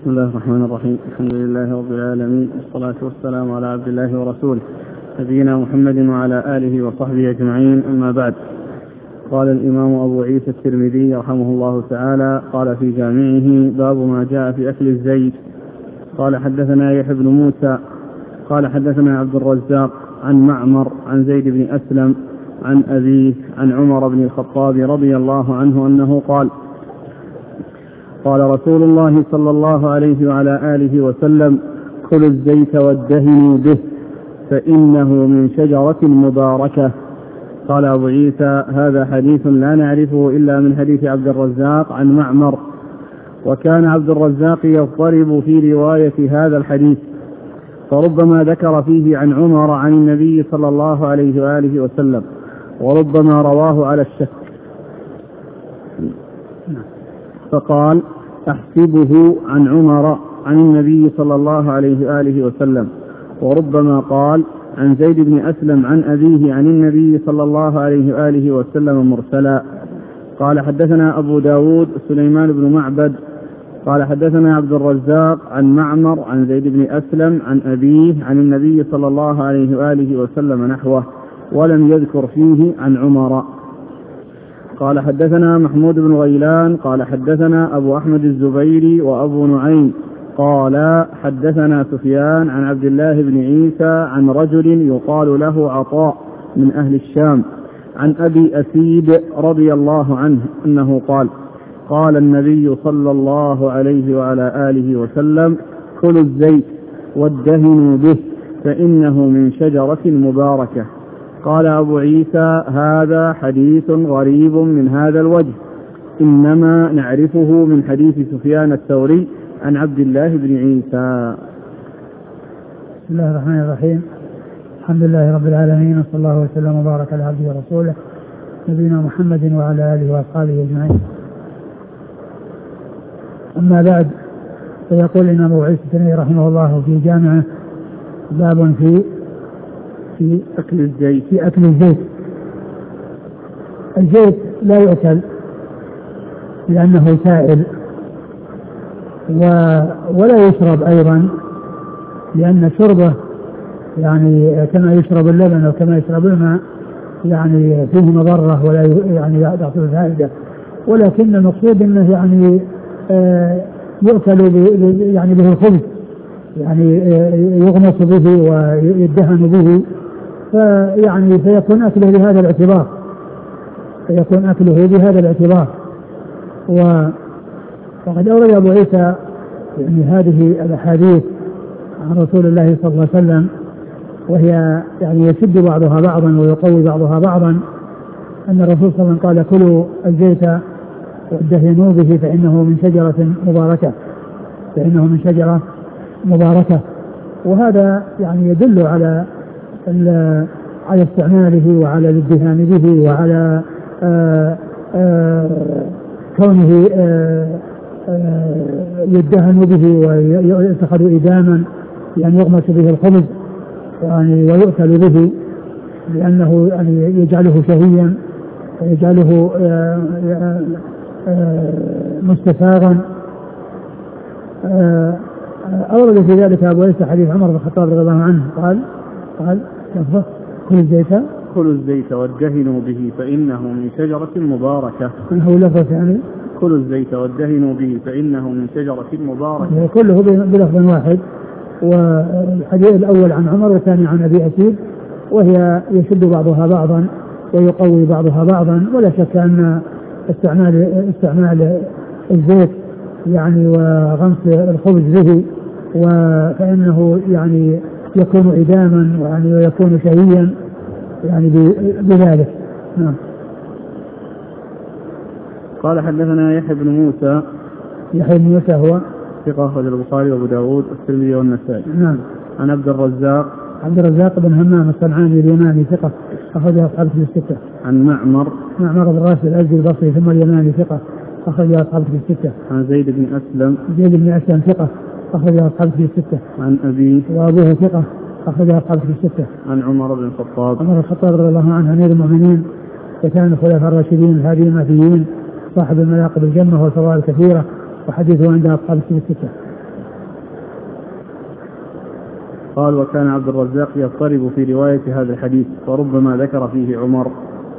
بسم الله الرحمن الرحيم. الحمد لله رب العالمين، والصلاة والسلام على عبد الله ورسوله نبينا محمد وعلى آله وصحبه أجمعين، أما بعد. قال الإمام أبو عيسى الترمذي رحمه الله تعالى قال في جامعه: باب ما جاء في أكل الزيت. قال حدثنا يحيى بن موسى قال حدثنا عبد الرزاق عن معمر عن زيد بن أسلم عن أبيه عن عمر بن الخطاب رضي الله عنه أنه قال: قال رسول الله صلى الله عليه وعلى آله وسلم: كلوا الزيت وادهنوا به فإنه من شجرة مباركة. قال أبو عيسى: هذا حديث لا نعرفه إلا من حديث عبد الرزاق عن معمر. وكان عبد الرزاق يضطرب في رواية هذا الحديث، فربما ذكر فيه عن عمر عن النبي صلى الله عليه وآله وسلم، وربما رواه على الشك، فقال: أحسبه عن عمر عن النبي صلى الله عليه وآله وسلم. وربما قال: عن زيد بن أسلم عن أبيه عن النبي صلى الله عليه وآله وسلم مرسلا. قال حدثنا أبو داود سليمان بن معبد قال حدثنا عبد الرزاق عن معمر عن زيد بن أسلم عن أبيه عن النبي صلى الله عليه وآله وسلم نحوه، ولم يذكر فيه عن عمر. قال حدثنا محمود بن غيلان قال حدثنا أبو أحمد الزبيري وأبو نعيم قال حدثنا سفيان عن عبد الله بن عيسى عن رجل يقال له عطاء من أهل الشام عن أبي أسيد رضي الله عنه أنه قال: قال النبي صلى الله عليه وعلى آله وسلم: كلوا الزيت وادهنوا به فإنه من شجرة مباركة. قال أبو عيسى: هذا حديث غريب من هذا الوجه، إنما نعرفه من حديث سفيان الثوري عن عبد الله بن عيسى. بسم الله الرحمن الرحيم. الحمد لله رب العالمين، وصلى الله وسلم وبارك على عبده ورسوله نبينا محمد وعلى آله وأصحابه أجمعين. أما بعد، فيقول الإمام أبو عيسى الترمذي رحمه الله في جامعه: باب في أكل الزيت. في أكل الزيت. الزيت لا يؤكل لأنه سائل، ولا يشرب أيضا، لأن شربه يعني كما يشرب اللبن أو كما يشرب الماء يعني فيه مضرة ولا يعني يعطي فائدة، ولكن المقصود أنه يعني يؤكل يعني به الخبز، يعني يغمس به ويدهن به، فيعني فيكون أكله بهذا الاعتبار، وقد أورد أبو عيسى يعني هذه الأحاديث عن رسول الله صلى الله عليه وسلم، وهي يعني يشد بعضها بعضا ويقوي بعضها بعضا، أن الرسول صلى الله عليه وسلم قال: كلوا الزيت وادهنوا به فإنه من شجرة مباركة. وهذا يعني يدل على استعماله وعلى الادهان به وعلى كونه يدهن به ويتخذ إداما، يعني يغمس به الخبز يعني ويؤكل به، لأنه يعني يجعله شهيا ويجعله مستساغا. أورد في ذلك أبو عيسى حديث عمر بن الخطاب رضي الله عنه قال: كلوا الزيت وادهنوا به فإنه من شجرة مباركة. هو لفظ يعني كلوا الزيت وادهنوا به فإنه من شجرة مباركة، كله بلفظ واحد. والحديث الأول عن عمر والثاني عن أبي أسيد، وهي يشد بعضها بعضا ويقوي بعضها بعضا. ولا شك أن استعمال الزيت يعني وغمس الخبز به فإنه يعني يكون إداما يعني ويكون شهيا يعني بذلك. نعم. قال حدثنا يحيى بن موسى هو ثقة أخرج البخاري وأبو داود والترمذي والنسائي. نعم. عن عبد الرزاق بن همام الصنعاني اليماني ثقة أخرج أصحاب في الستة. عن معمر بن راشد الأزدي البصري ثم اليماني ثقة أخرج أصحاب في الستة. عن زيد بن أسلم ثقة أخرج أصحاب في الستة. عن أبيه وأبوه ثقة أخرج أصحاب في الستة. عن عمر بن الخطاب رضي الله عنه أمير المؤمنين وكان الخلفاء الراشدين الهاديين المهديين صاحب المناقب الجمة والفضائل الكثيرة، وحديثه عند أصحاب الكتب الستة. قال وكان عبد الرزاق يضطرب في رواية هذا الحديث وربما ذكر فيه عمر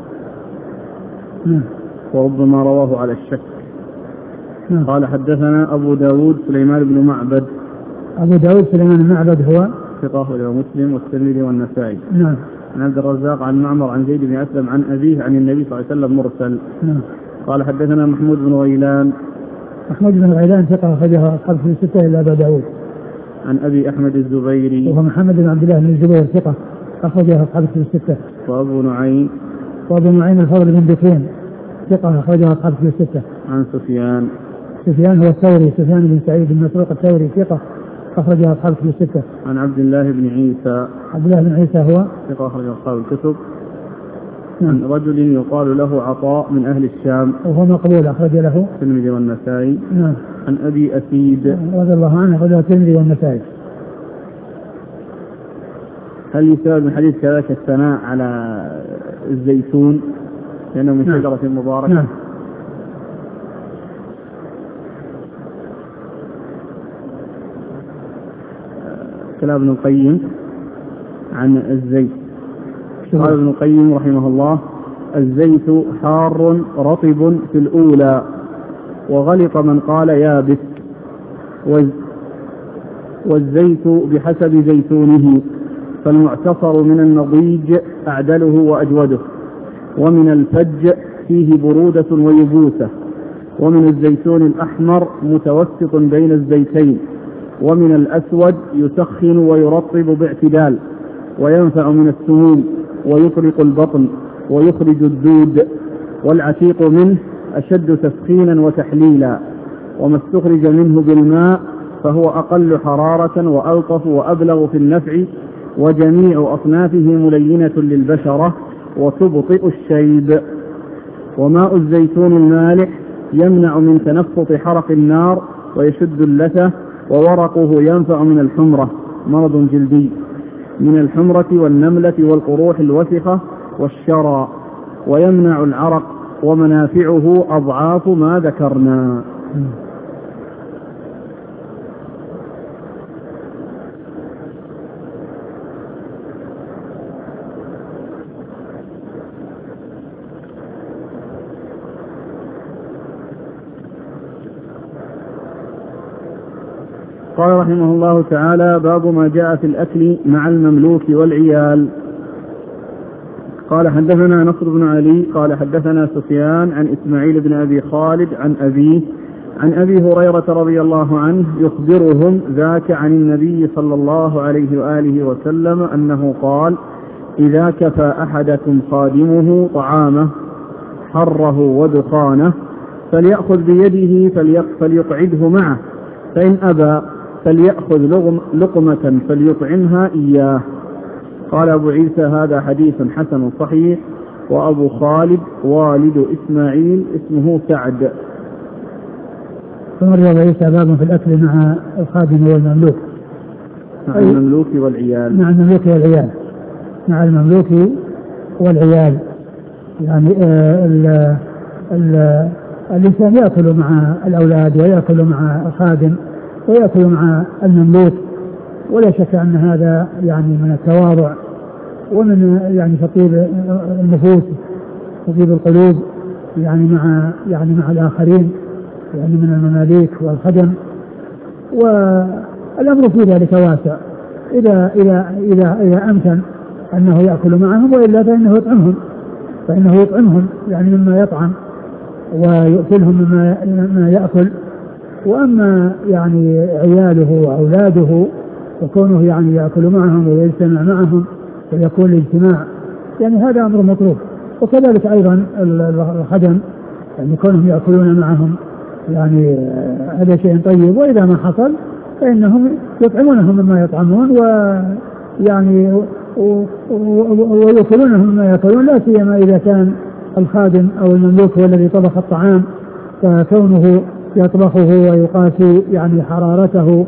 وربما رواه على الشك. قال حدثنا أبو داود سليمان بن معبد. أبو داود سليمان بن معبد هو ثقة أخرجه مسلم والترمذي والنسائي. نعم. عن عبد الرزاق عن معمر عن زيد بن أسلم عن أبيه عن النبي صلى الله عليه وسلم مرسل. نعم. قال حدثنا محمود بن غيلان. محمود بن غيلان ثقة أخرجه أصحاب في الستة إلا أبا داود. عن أبي أحمد الزبيري وهو محمد بن عبد الله بن الزبير ثقة أخرجه أصحاب في الستة. وأبو نعيم. وأبو نعيم الفضل بن بكين ثقة أخرجه أصحاب في الستة. عن سفيان. سفيان هو الثوري سفيان بن سعيد بن مسروق الثوري ثقة أخرجه أصحاب في الستة. عن عبد الله بن عيسى. عبد الله بن عيسى هو ثقة أخرجه أصحاب الكتب. عن رجل يقال له عطاء من أهل الشام وهو مقبول أخرج له الترمذي والنسائي. نعم. عن أبي أسيد رضي الله عنه أخرجه الترمذي والنسائي. هل يساوي من حديث كذلك الثناء على الزيتون لأنه من شجرة مباركة؟ نعم. كلام ابن القيم عن الزيت. قال ابن القيم رحمه الله الزيت حار رطب في الأولى وغلط من قال يابس والزيت بحسب زيتونه فالمعتصر من النضيج أعدله وأجوده ومن الفج فيه برودة ويبوسة ومن الزيتون الأحمر متوسط بين الزيتين ومن الأسود يسخن ويرطب باعتدال وينفع من السموم ويطرق البطن ويخرج الدود والعتيق منه أشد تسخينا وتحليلا وما استخرج منه بالماء فهو أقل حرارة وألطف وأبلغ في النفع وجميع أصنافه ملينة للبشرة وتبطئ الشيب وماء الزيتون المالح يمنع من تنفط حرق النار ويشد اللثة وورقه ينفع من الحمرة مرض جلدي من الحمرة والنملة والقروح الوسخة والشرى ويمنع العرق ومنافعه أضعاف ما ذكرنا. قال رحمه الله تعالى باب ما جاء في الأكل مع المملوك والعيال. قال حدثنا نصر بن علي قال حدثنا سفيان عن إسماعيل بن أبي خالد عن أبيه عن أبي هريرة رضي الله عنه يخبرهم ذاك عن النبي صلى الله عليه وآله وسلم أنه قال إذا كفى أحدكم خادمه طعامه حره ودخانه فليأخذ بيده فليقعده معه فإن أبى فليأخذ لقمة فليطعمها إياه. قال أبو عيسى هذا حديث حسن صحيح. وأبو خالد والد إسماعيل اسمه سعد. ثم أبو عيسى باب في الأكل مع الخادم والمملوك مع المملوك والعيال. مع المملوك والعيال مع المملوك والعيال يعني الإنسان يأكل مع الأولاد ويأكل مع الخادم ويأكل مع المملوك ولا شك أن هذا يعني من التواضع ومن يعني تطيب النفوس تطيب القلوب يعني مع الآخرين يعني من المماليك والخدم. والأمر في ذلك واسع إذا أمكن أنه يأكل معهم وإلا فإنه يطعمهم يعني مما يطعم ويؤكلهم مما يأكل. وأما يعني عياله وأولاده وكونه يعني يأكل معهم ويجتمع معهم ويكون الاجتماع يعني هذا أمر مطلوب. وكذلك أيضا الخدم يعني كونهم يأكلون معهم يعني هذا شيء طيب. وإذا ما حصل فإنهم يطعمونهم مما يطعمون ويعني ويأكلونهم مما يأكلون لا سيما إذا كان الخادم أو المملوك هو الذي طبخ الطعام فكونه يطبخه ويقاسي يعني حرارته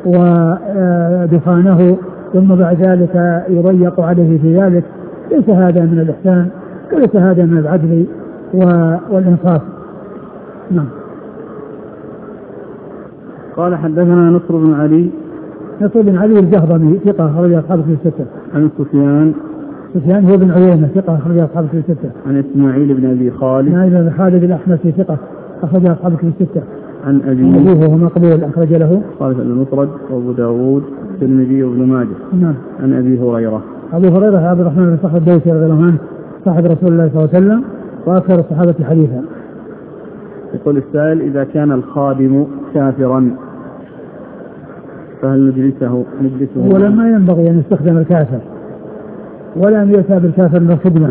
ودخانه ثم بعد ذلك يضيق عليه في ذلك ليس هذا من الإحسان وليس هذا من العدل والإنصاف. نعم. قال حدثنا نصر بن علي نصر بن علي الجهضمي ثقة أخرج أصحاب الكتب الستة. عن سفيان هو بن عيينة ثقة أخرج أصحاب الكتب الستة. عن إسماعيل بن أبي خالد الأحمسي ثقة أخرج أصحاب الكتب الستة. عن أبيه وهو مقبول أخرج له خالد المفرد وأبو داود والترمذي وابن ماجه. نعم. عن أبي هريرة عبد الرحمن بن صخر الدوسي رضي الله عنه صاحب رسول الله صلى الله عليه وسلم وأكثر الصحابة حديثا. يقول السائل: إذا كان الخادم كافرا فهل نجلسه؟ ولما ينبغي أن يستخدم الكافر ولا أن يؤتى بالكافر للخدمة،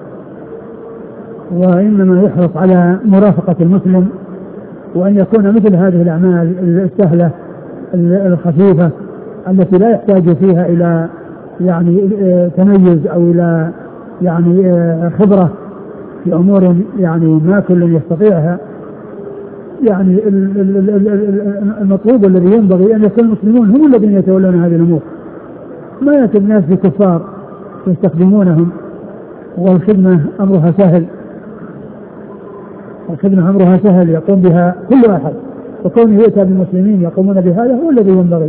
وإنما يحرص على مرافقة المسلم، وأن يكون مثل هذه الأعمال السهلة الخفيفة التي لا يحتاج فيها إلى يعني تميز أو إلى يعني خبرة في أمور يعني ما كل يستطيعها. يعني المطلوب الذي ينبغي أن يكون المسلمون هم الذين يتولون هذه الأمور، ما يأتي الناس بكفار يستخدمونهم، والخدمة أمرها سهل يقوم بها كل أحد، وكونه يؤتى بالمسلمين يقومون بهذا هو الذي ينبغي.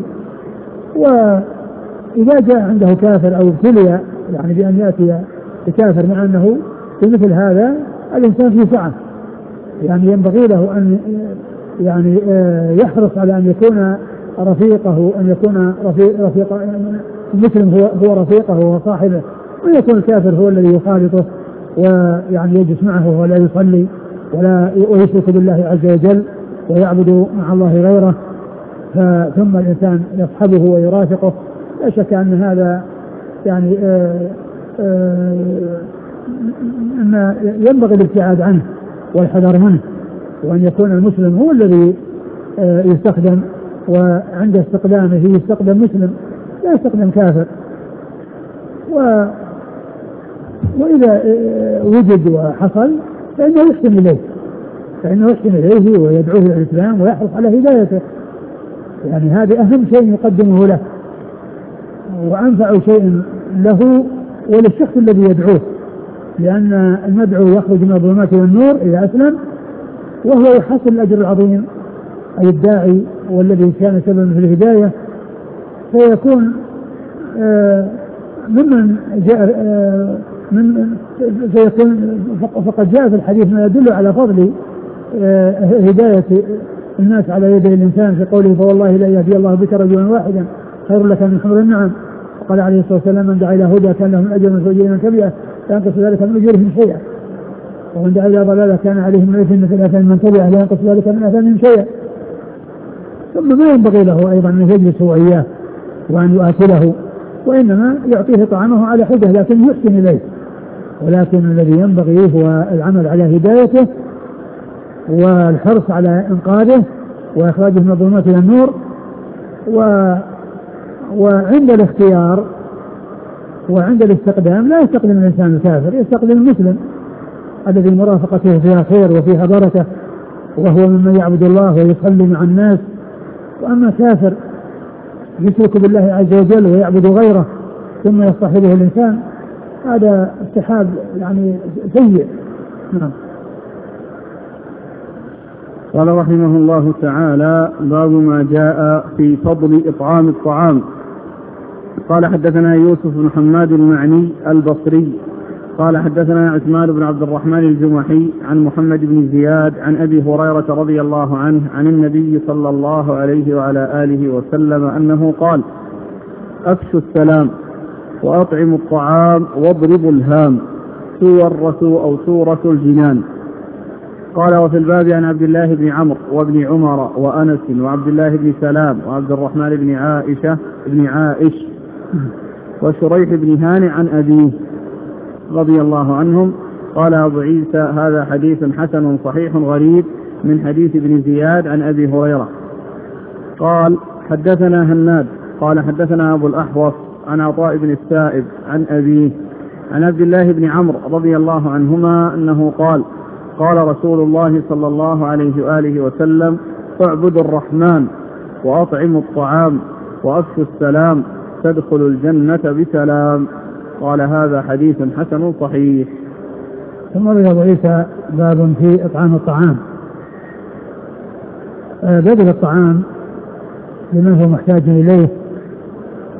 وإذا جاء عنده كافر أو ابتلي يعني بأن يأتي بكافر مع أنه في مثل هذا الإنسان في سعة، يعني ينبغي له أن يعني يحرص على أن يكون رفيقه، أن يكون رفيق المسلم هو رفيقه وصاحبه، ويكون الكافر هو الذي يخالطه ويعني يجلس معه ولا يصلي ويشرك بالله عز وجل ويعبد مع الله غيره، ثم الإنسان يصحبه ويرافقه. لا شك أن هذا يعني أن ينبغي الابتعاد عنه والحذر منه، وأن يكون المسلم هو الذي يستخدم، وعند استخدامه يستخدم مسلم لا يستخدم كافر. وإذا وجد وحصل فإنه يحسن إليه ويدعوه إلى الإسلام ويحرص على هدايته، يعني هذا أهم شيء يقدمه له وأنفع شيء له وللشخص الذي يدعوه، لأن المدعو يخرج من الظلمات إلى النور إذا أسلم، وهو يحصل الأجر العظيم، أي الداعي والذي كان سببا في الهداية، فيكون ممن جاء فيكون فقد جاء في الحديث ما يدل على فضل هداية الناس على يدي الإنسان، في قوله: فوالله لا يهدي الله بك رجلا واحدا خير لك من حمر النعم. وقال عليه الصلاة والسلام: من دعا إلى هدى كان له من أجر من فوجين من تبعه لا ينقص ذلك من أجرهم شيئا، ومن دعا إلى ضلالة كان عليه من إثم مثل آثام من تبعه لا ينقص ذلك من آثامهم شيئا. ثم ما ينبغي له أيضا أن يجلس وإياه وأن يؤكله، وإنما يعطيه طعامه على حده لكن يحسن إليه، ولكن الذي ينبغي هو العمل على هدايته والحرص على إنقاذه وإخراجه من الظلمات إلى النور. وعند الاختيار وعند الاستقدام لا يستقدم الإنسان الكافر، يستقدم المسلم الذي مرافقته فيها خير وفيها بركة، وهو ممن يعبد الله ويصلي مع الناس. وأما كافر يشرك بالله عز وجل ويعبد غيره ثم يصطحبه الإنسان، هذا اصطحاب يعني سيء. نعم. قال رحمه الله تعالى: باب ما جاء في فضل إطعام الطعام. قال: حدثنا يوسف بن حماد المعني البصري قال: حدثنا عثمان بن عبد الرحمن الجمحي عن محمد بن زياد عن أبي هريرة رضي الله عنه عن النبي صلى الله عليه وعلى آله وسلم أنه قال: أفشوا السلام وأطعموا الطعام واضربوا الهام سورة الجنان. قال: وفي الباب عن عبد الله بن عمرو وابن عمر وأنس وعبد الله بن سلام وعبد الرحمن بن عائش وشريح بن هانئ عن أبيه رضي الله عنهم. قال أبو عيسى: هذا حديث حسن صحيح غريب من حديث ابن زياد عن أبي هريرة. قال: حدثنا هناد قال: حدثنا أبو الأحوص عن عطاء بن السائب عن أبيه عن عبد الله بن عمرو رضي الله عنهما أنه قال: قال رسول الله صلى الله عليه وآله وسلم: اعبدوا الرحمن وأطعموا الطعام وأفشوا السلام تدخلوا الجنة بسلام. قال: هذا حديث حسن صحيح. ثم روى أبو عيسى باب في إطعام الطعام. بذل الطعام لمن هو محتاج إليه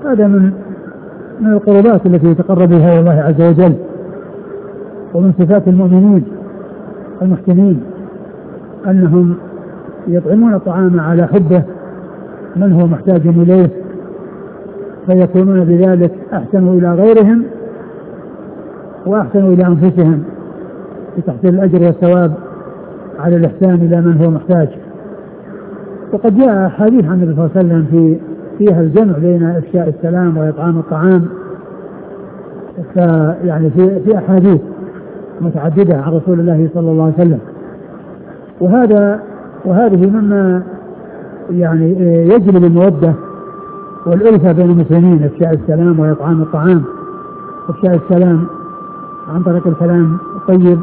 هذا من القربات التي يتقرب بها إلى الله عز وجل، ومن صفات المؤمنين المحسنين أنهم يطعمون الطعام على حبه من هو محتاج إليه، فيكونون بذلك أحسنوا إلى غيرهم وأحسنوا إلى أنفسهم بتحصيل الأجر والثواب على الإحسان إلى من هو محتاج. وقد جاء حديث عن النبي صلى الله عليه وسلم فيها الجمع بين إفشاء السلام وإطعام الطعام، فيعني في أحاديث متعددة عن رسول الله صلى الله عليه وسلم. وهذه مما يعني يجلب المودة والألفة بين المسلمين، إفشاء السلام وإطعام الطعام. إفشاء السلام عن طريق الكلام الطيب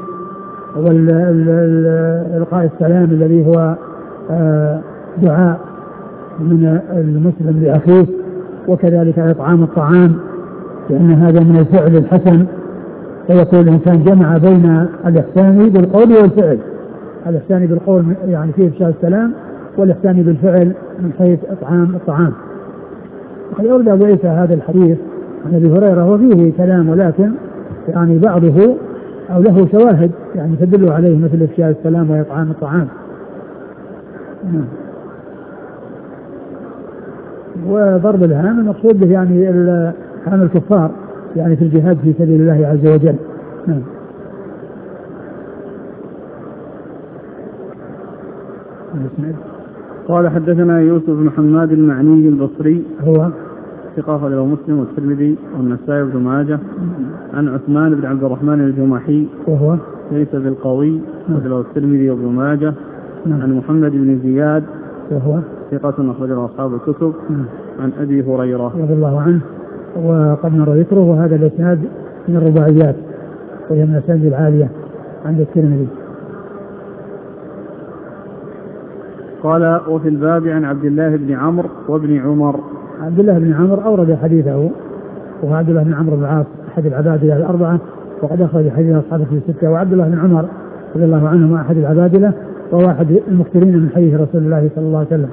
والإلقاء السلام الذي هو دعاء من المسلم لأخيه، وكذلك إطعام الطعام لأن هذا من الفعل الحسن، فيكون الإنسان جمع بين الإحسان بالقول والفعل. الإحسان بالقول يعني فيه إفشاء السلام، والإحسان بالفعل من حيث إطعام الطعام. وقد أورد أبو عيسى هذا الحديث عن أبي هريرة وفيه كلام، ولكن يعني بعضه أو له شواهد يعني تدل عليه مثل إفشاء السلام وإطعام الطعام. وضرب الهام المقصود به يعني هام الكفار يعني في الجهاد في سبيل الله عز وجل. قال حدثنا يوسف بن حماد المعني البصري هو ثقة له مسلم والترمذي والنسائي وابن ماجه، عن عثمان بن عبد الرحمن الجمحي وهو ليس بالقوي له الترمذي وابن ماجه، عن محمد بن زياد وهو ثقة أخرجه أصحاب الكتب، عن أبي هريرة رضي الله عنه وقد مر ذكره. وهذا الإسناد من الرباعيات وهي من الأسانيد العالية عند الترمذي. قال وفي الباب عن عبد الله بن عمرو وابن عمر. عبد الله بن عمرو أورد حديثه، وهو عبد الله بن عمرو بن العاص أحد العبادلة الأربعة وقد أخرج حديث أصحابه في الستة. وعبد الله بن عمر رضي الله عنهما أحد العبادلة وهو أحد المكثرين من حديث رسول الله صلى الله عليه وسلم.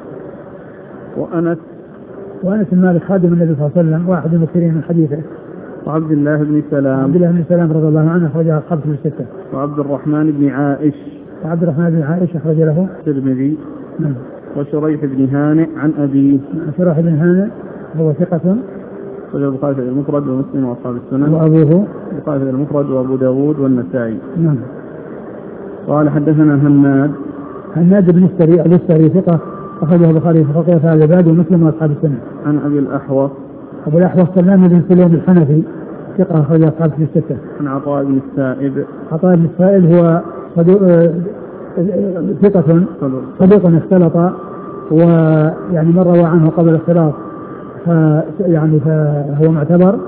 وأنس بن مالك خادم النبي صلى الله عليه وسلم واحد المكثرين من حديثه. وعبد الله بن سلام رضي الله عنه أخرجه أصحابه في الستة. وعبد الرحمن بن عائش أخرج له الترمذي. وشريح بن هانئ عن أبيه. شريح بن هانئ هو ثقة أخرجه البخاري في المفرد ومسلم وأصحاب السنن. وأبوه البخاري في المفرد وأبو داود والنسائي. نعم. قال حدثنا هناد بن السري ثقة أخرجه البخاري في خلق أفعال العباد ومسلم وأصحاب السنن. عن أبو الأحوص سلام بن سليم الحنفي ثقة أخرجه أصحاب في الستة. عن عطاء بن السائب هو ثقة صديق اختلط، ويعني من روى عنه قبل الاختلاط فهو معتبر.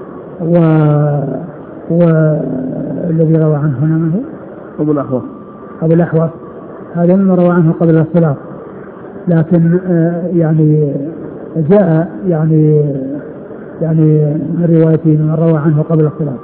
والذي روى عنه هنا من هو؟ أبو الأحوص هذا من روى عنه قبل الاختلاط، لكن يعني جاء يعني من روايته من روى عنه قبل الاختلاط.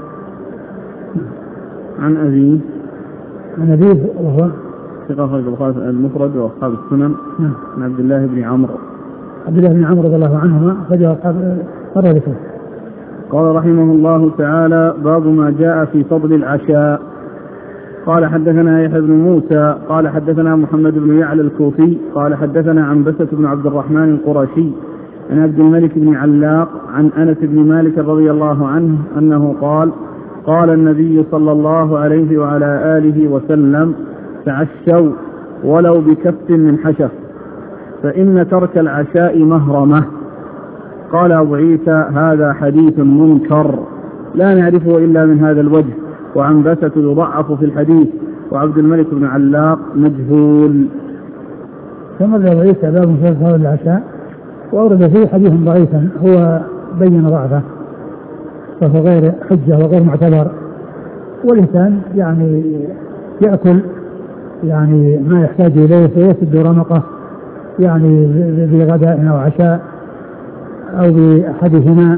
عن أبيه وهو ثقة أخرج البخاري المفرد وأصحاب السنن. عن عبد الله بن عمرو رضي الله عنهما أخرجه أصحاب الكتب. قال رحمه الله تعالى: باب ما جاء في فضل العشاء. قال حدثنا يحيى بن موسى قال حدثنا محمد بن يعلى الكوفي قال حدثنا عنبسة بن عبد الرحمن القرشي عن عبد الملك بن علاق عن أنس بن مالك رضي الله عنه أنه قال النبي صلى الله عليه وعلى آله وسلم: تعشوا ولو بكف من حشف فإن ترك العشاء مهرمة. قال أبو عيسى: هذا حديث منكر لا نعرفه إلا من هذا الوجه، وعنبسة يضعف في الحديث، وعبد الملك بن علاق مجهول. ثم أبو عيسى باب في فضل العشاء وأورد فيه حديث ضعيفا هو بين ضعفه وهو غير حجة وغير معتبر، والإنسان يعني يأكل يعني ما يحتاج إليه فيسد رمقه يعني بغداء أو عشاء أو بأحدهما.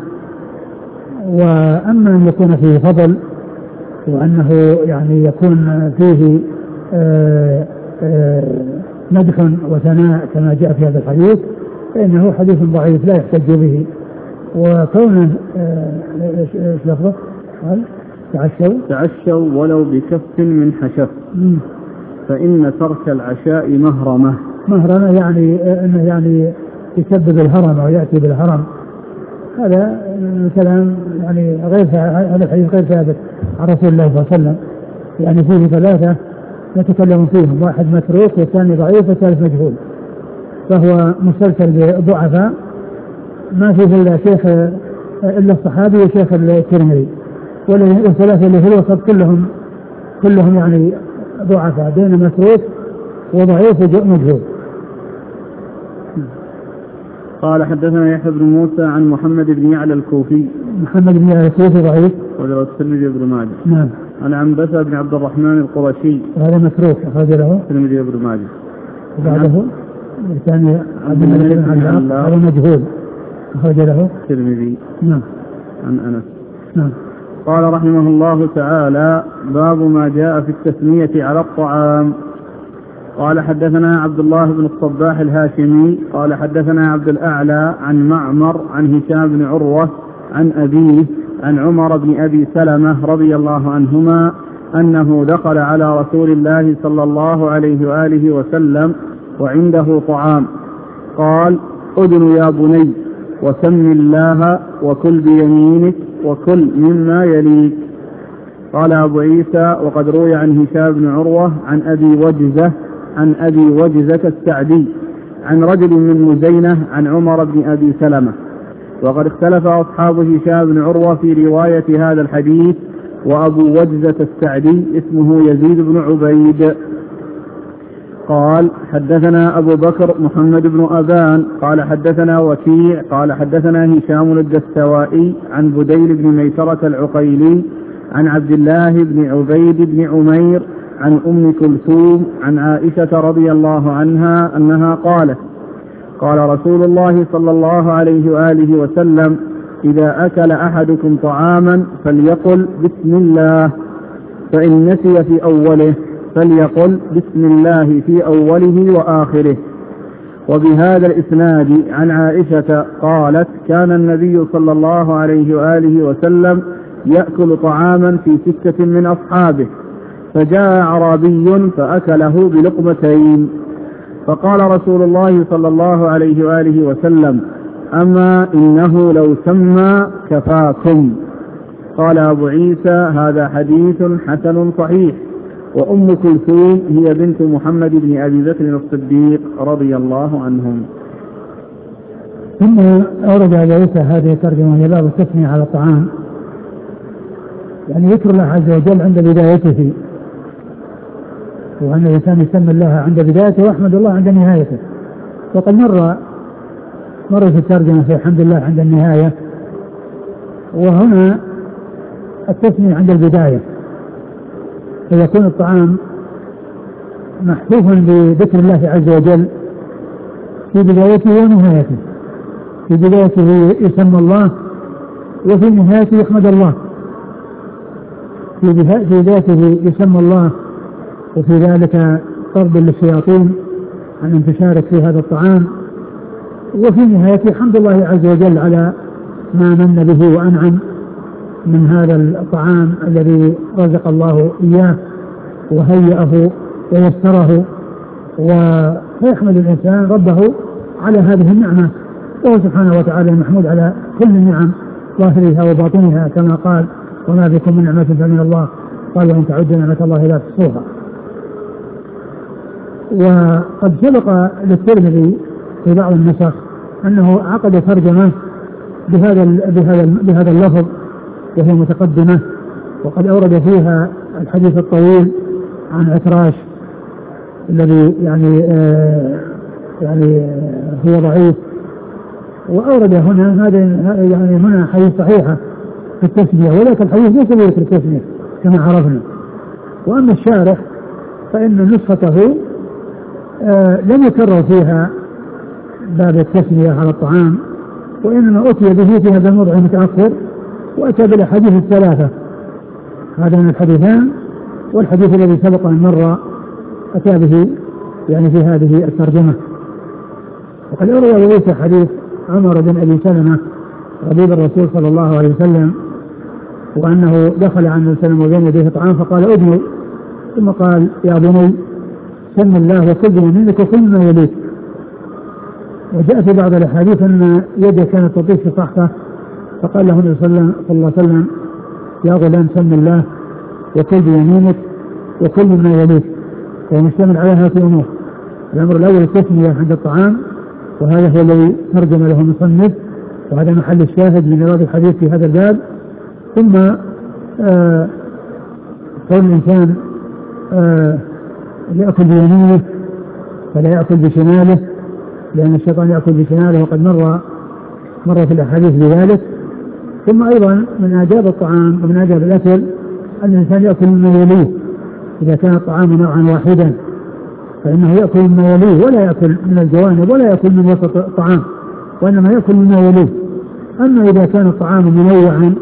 وأما أن يكون فيه فضل وأنه يعني يكون فيه مدح وثناء كما جاء في هذا الحديث فإنه حديث ضعيف لا يحتج به وكونه ايش لفظه؟ قال تعشوا ولو بكف من حشف، فإن ترك العشاء مهرمة. يعني انه يعني يسبب الهرم او ياتي بالهرم. هذا الكلام يعني هذا الحديث غير ثابت عن رسول الله صلى الله عليه وسلم. يعني فيه ثلاثة نتكلم فيهم، واحد متروك والثاني ضعيف والثالث مجهول، فهو مسلسل بضعفاء ما فيه إلا شيخ إلا الصحابي وشيخ الترمذي، والثلاثة اللي في الوسط كلهم يعني ضعفاء بين متروك وضعيف ومجهول. قال حدثنا يحيى بن موسى عن محمد بن يعلى الكوفي. محمد بن يعلى الكوفي ضعيف وله الترمذي بن ماجه. نعم. عن عنبسة بن عبد الرحمن القرشي. هذا متروك أخرج له الترمذي بن ماجه. وبعده الثاني عبد الملك بن علاء هذا مجهول أخرج له الترمذي. نعم. عن أنس. نعم. قال رحمه الله تعالى: باب ما جاء في التسمية على الطعام. قال حدثنا عبد الله بن الصباح الهاشمي قال حدثنا عبد الأعلى عن معمر عن هشام بن عروة عن أبيه عن عمر بن أبي سلمة رضي الله عنهما أنه دخل على رسول الله صلى الله عليه وآله وسلم وعنده طعام، قال: أدن يا بني وسم الله وكل بيمينك وكل مما يليك. قال أبو عيسى: وقد روي عن هشام بن عروة عن أبي وجزة السعدي عن رجل من مزينة عن عمر بن أبي سلمة. وقد اختلف أصحاب هشام بن عروة في رواية هذا الحديث، وأبو وجزة السعدي اسمه يزيد بن عبيد. قال حدثنا أبو بكر محمد بن أبان قال حدثنا وكيع قال حدثنا هشام الدستوائي عن بديل بن ميسرة العقيلي عن عبد الله بن عبيد بن عمير عن أم كلثوم عن عائشة رضي الله عنها أنها قالت: قال رسول الله صلى الله عليه وآله وسلم: إذا أكل أحدكم طعاما فليقل بسم الله، فإن نسي في أوله فليقل بسم الله في أوله وآخره. وبهذا الإسناد عن عائشة قالت: كان النبي صلى الله عليه وآله وسلم يأكل طعاما في 6 من أصحابه، فجاء أعرابي فأكله بلقمتين، فقال رسول الله صلى الله عليه وآله وسلم: أما إنه لو سمى كفاكم. قال أبو عيسى: هذا حديث حسن صحيح. وأم كلثوم هي بنت محمد بن أبي بكر الصديق رضي الله عنهم. ثم أورد أبو عيسى هذه الترجمة هي باب التسمية على الطعام، يعني ذكر الله عز وجل عند بدايته، وأن الإنسان يسمى الله عند بدايته ويحمد الله عند نهايته. وقد مر في الترجمة في الحمد لله عند النهاية، وهنا التسمية عند البداية، فيكون الطعام محفوفا بذكر الله عز وجل في بدايته ونهايته. في بدايته يسمى الله، وفي نهايته يحمد الله. في بدايته يسمى الله، وفي ذلك طرد للشياطين عن انتشارك في هذا الطعام، وفي نهايته حمد الله عز وجل على ما من به وأنعم من هذا الطعام الذي رزق الله إياه وهيئه ويسره، ويحمد الإنسان ربه على هذه النعمة، وهو سبحانه وتعالى المحمود على كل النعم ظاهرها وباطنها، كما قال: وما بكم من نعمة فمن الله، قال: وإن تعدوا نعمة الله لا تحصوها. وقد سبق للترمذي في بعض النسخ أنه عقد ترجمة بهذا اللفظ وهي متقدمة، وقد أورد فيها الحديث الطويل عن عكراش الذي يعني هو ضعيف، وأورد هنا يعني هنا حديث صحيحة في التسمية، ولكن الحديث ليس بذكر التسمية كما عرفنا. وأما الشارح فإن نسخته لم يكرر فيها باب التسمية على الطعام، وإنما أتي به في هذا الموضع المتأخر، وأتى بالأحاديث الثلاثة، هذان الحديثان والحديث الذي سبق أن مر أتى به يعني في هذه الترجمة. وقد أروى ليس حديث عمر بن أبي سلمة ربيب الرسول صلى الله عليه وسلم، وأنه دخل عن النبي صلى الله عليه وسلم وبين يديه طعام فقال ادنو، ثم قال يا بني سم الله وكل بيمينك وكل ما يليك. وجاء في بعض الأحاديث أن يده كانت تطيش في صحفة فقال له النبي صلى الله عليه وسلم يا غلام سم الله وكل بيمينك وكل ما يليك، يعني يشتمل على هذه الأمور. الأمر الأول التسمية عند الطعام، وهذا هو الذي ترجم له المصنف، وهذا محل الشاهد من إيراد الحديث في هذا الباب. ثم كون الإنسان يأكل بيمينه فلا يأكل بشماله، لأن الشيطان يأكل بشماله وقد مر في الأحاديث بذلك. ثم أيضا من آداب الطعام ومن آداب الأكل أن الإنسان يأكل مما يليه، إذا كان الطعام نوعا واحدا فإنه يأكل مما يليه ولا يأكل من الجوانب ولا يأكل من وسط الطعام، وإنما يأكل مما يليه. أما إذا كان الطعام منوعا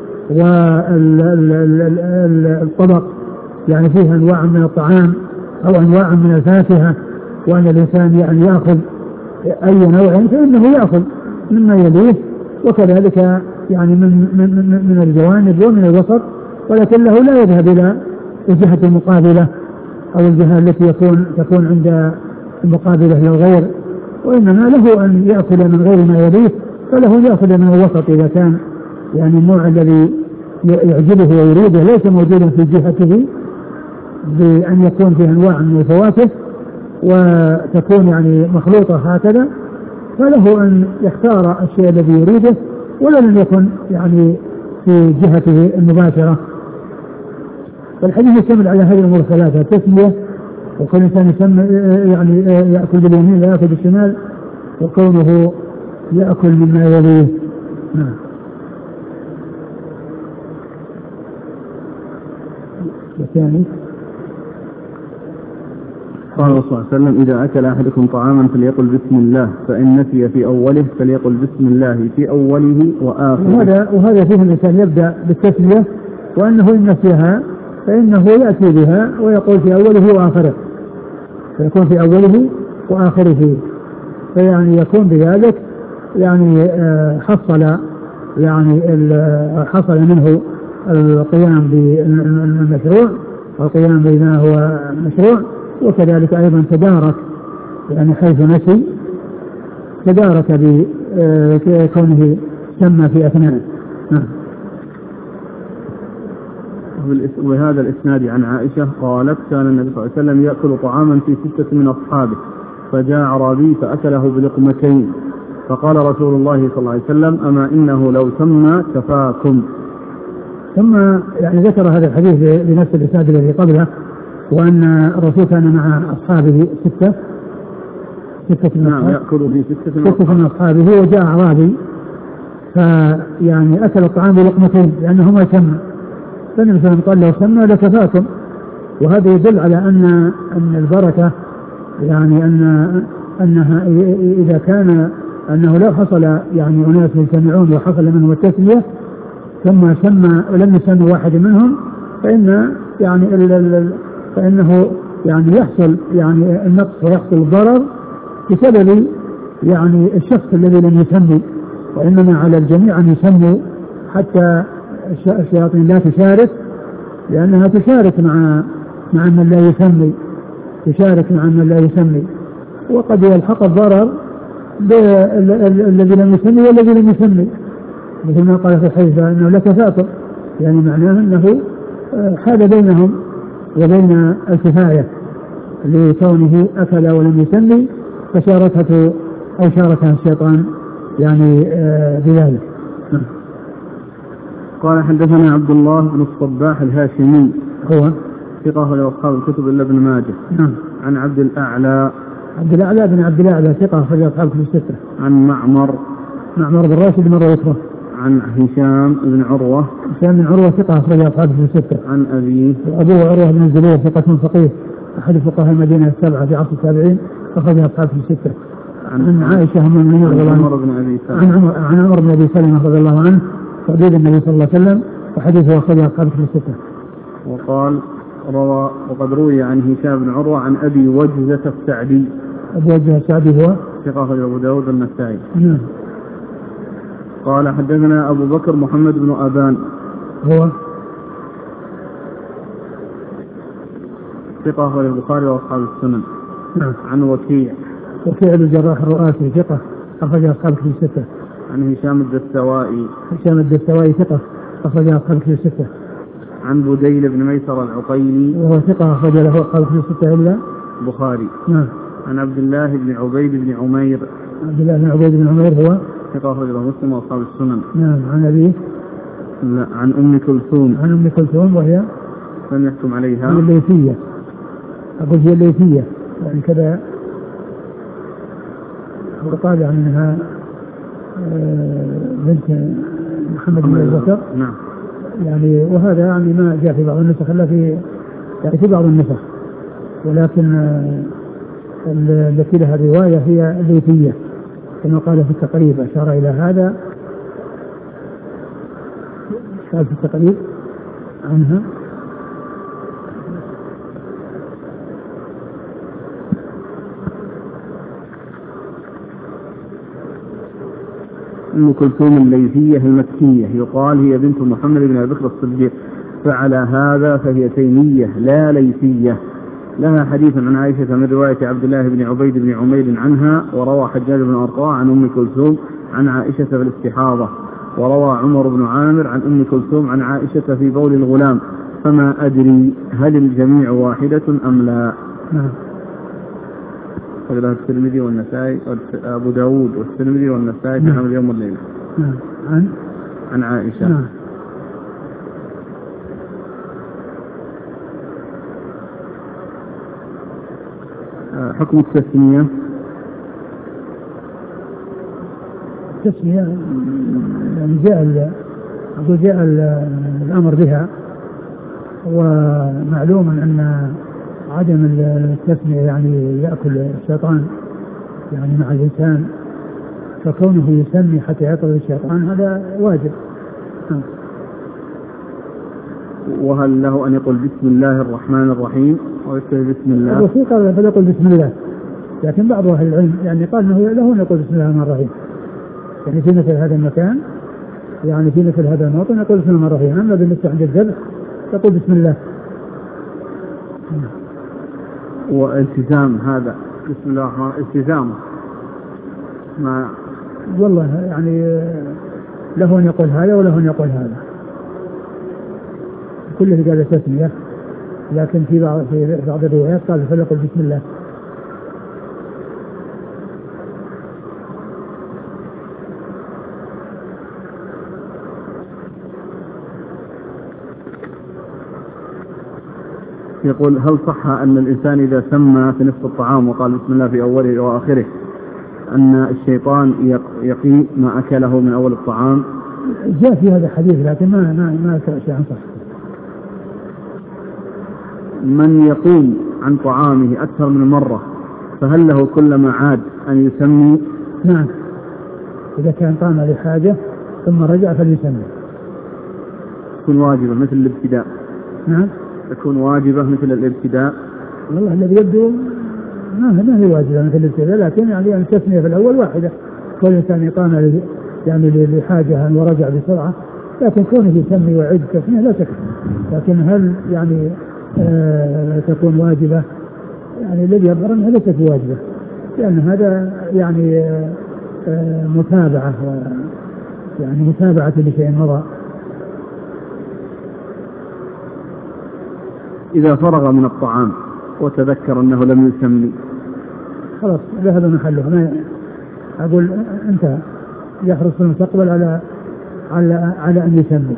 والطبق يعني فيه أنواع من الطعام أو أنواع من الفاكهة، وأن الإنسان يعني يأخذ أي نوع فإنه يأخذ مما يليه، وكذلك يعني من الجوانب ومن الوسط، ولكنه لا يذهب إلى الجهة المقابلة أو الجهة التي تكون عند المقابلة للغير، وإنما له أن يأكل من غير ما يليه، فله يأكل من الوسط إذا كان يعني النوع الذي يعجبه ويريده ليس موجودا في جهته، بأن يكون فيه أنواع من الفواكه وتكون يعني مخلوطة هكذا، فله أن يختار الشيء الذي يريده ولا لم يكن يعني في جهته المباشرة. فالحديث يشتمل على هذه الأمور الثلاثة: التسمية، وكل إنسان يعني يأكل باليمين لا يأكل بالشمال، وكونه يأكل مما يليه. نعم. الثاني قال صلى الله عليه وسلم إذا أكل أحدكم طعاما فليقل بسم الله، فإن نسي في أوله فليقل بسم الله في أوله وآخره. وهذا فيه الإنسان يبدأ بالتسمية، وأنه إن نسيها فإنه يأتي بها ويقول في أوله وآخره، فيكون في أوله وآخره، فيعني يكون بذلك يعني حصل منه القيام بالمشروع والقيام بما هو مشروع، وكذلك أيضا تدارك يعني حيث نسي تدارك بكونه سمى في أثناء. وهذا الإسناد عن عائشة قالت كان النبي صلى الله عليه وسلم يأكل طعاما في 6 من أصحابه، فجاء أعرابي فأكله بلقمتين، فقال رسول الله صلى الله عليه وسلم أما إنه لو سمى كفاكم. ثم يعني ذكر هذا الحديث بنفس الإسناد الذي قبله، وأن الرسول كان مع أصحابه 6 يأكل في 6 من أصحابه، وجاء أعرابي فيعني أكل الطعام بلقمتين لأنهما سمى، فالنبي صلى الله عليه وسلم قال لو سمى لكفاكم. وهذا يدل على أن البركة يعني أنها إذا كان أنه لو حصل يعني أناس يجتمعون وحصل منهم التسمية ثم سمى ولم يسمى واحد منهم فإنه يعني يحصل يعني النقص ويحصل الضرر بسبب يعني الشخص الذي لم يسمي، وإنما على الجميع أن يسموا حتى الشياطين لا تشارك، لأنها تشارك مع من لا يسمي، وقد يلحق الضرر بالذي لم يسمي والذي لم يسمي، مثل ما قال في الحديث أنه لكفاكم، يعني معناه أنه حال بينهم وبين الكفاية لكونه أكل ولم يسمي، فشاركته أو شاركها الشيطان يعني بذلك. قال حدثنا عبد الله بن الصباح الهاشمي هو ثقة لأصحاب الكتب إلا ابن ماجه. نعم. عن عبد الأعلى بن عبد الأعلى ثقة لأصحاب الكتب الستة. عن معمر بن راشد مرة يكره. عن هشام بن عروة ثقة أخرج أصحاب الكتب الستة. عن أبوه عروة بن الزبير ثقة فقيه أحد فقهاء المدينة 7 في عصر التابعين، أخرج أصحاب الكتب الستة. عن عائشة أم المؤمنين رضي الله عنها عن عمر بن أبي سلمة رضي الله عنه صديق النبي صلى الله عليه وسلم، وحديثه أخرج أصحاب الكتب الستة. وقد روي عن هشام بن عروة عن أبي وجزة السعدي. أبو وجزة السعدي هو ثقة أبو داود النسائي. قال حدثنا أبو بكر محمد بن أبان هو ثقة أخرج البخاري وأصحاب السنن. نعم. عن وكيع بن الجراح الرؤاسي ثقة أخرج أصحاب الكتب الستة. عن هشام الدستوائي ثقة أخرج أصحاب الكتب الستة. عن بديل بن ميسر العقيلي وهو ثقة أخرج له أصحاب الكتب الستة إلا البخاري. نعم. عن عبد الله بن عبيد بن عمير هو ثقة أخرج له مسلم وأصحاب السنن. نعم. عن أبيه لا عن أم كلثوم وهي لم يحكم عليها. هي الليثية، أقول هي الليثية يعني كذا، وقال عنها بنت محمد بن أبي بكر. نعم. يعني وهذا يعني ما جاء في بعض النسخ إلا في بعض النسخ، ولكن التي لها الرواية هي الليثية كما قال في التقريب، أشار إلى هذا قال في التقريب عنها. أم كلثوم الليثية المكية يقال هي بنت محمد بن أبي بكر الصديق، فعلى هذا فهي تيمية لا ليثية. لها حديث عن عائشة من رواية عبد الله بن عبيد بن عمير عنها، وروى حجاج بن أرطاع عن أم كلثوم عن عائشة في الاستحاضة، وروى عمر بن عامر عن أم كلثوم عن عائشة في بول الغلام، فما أدري هل الجميع واحدة أم لا. نعم. قال الترمذي والنسائي أبو داود والترمذي والنسائي في عمل يوم والليلة. نعم. عن عائشة. نعم. حكم التسمية يعني جاء الأمر بها، ومعلوم أن عدم التسمية يعني يأكل الشيطان يعني مع الإنسان، فكونه يسمي حتى يطرد الشيطان هذا واجب. وهل له أن يقول بسم الله الرحمن الرحيم أو يقول بسم الله؟ الوثيقة فليقل بسم الله، لكن بعض أهل العلم يعني قال أنه له أن يقول بسم الله الرحمن الرحيم، يعني في مثل هذا المكان، يعني في مثل هذا الموطن يقول بسم الله الرحمن الرحيم. أما بالنسبة عند الذبح يقول بسم الله. والتزام هذا بسم الله الرحمن التزامه ما والله يعني له أن يقول هذا وله أن يقول هذا، كله قال تسمية، لكن في بعض الروايات قال فليقل بسم الله. يقول هل صح أن الإنسان إذا سمى في نصف الطعام وقال بسم الله في أوله وآخره أن الشيطان يقي ما أكله من أول الطعام؟ جاء في هذا الحديث لكن ما أذكر شيء عن صح. من يقوم عن طعامه أكثر من مرة فهل له كلما عاد أن يسمي؟ نعم، إذا كان قام لحاجة ثم رجع فليسمي. تكون واجبة مثل الابتداء. نعم، تكون واجبة مثل الابتداء. والله الذي يبدو ما هي واجبة مثل الابتداء، لكن يعني التسمية في الأول واحدة، كل إنسان قام يعني لحاجة ورجع بسرعة، لكن كونه يسمي ويعيد التسمية لا تكفي. لكن هل يعني تكون واجبة؟ يعني الذي يظهر أنها ليست واجبة، لأن هذا يعني متابعة، يعني متابعة لشيء مضى. إذا فرغ من الطعام وتذكر أنه لم يسمي خلاص ذهب محله، ما أقول أنت يحرص في المستقبل على أن يسمي.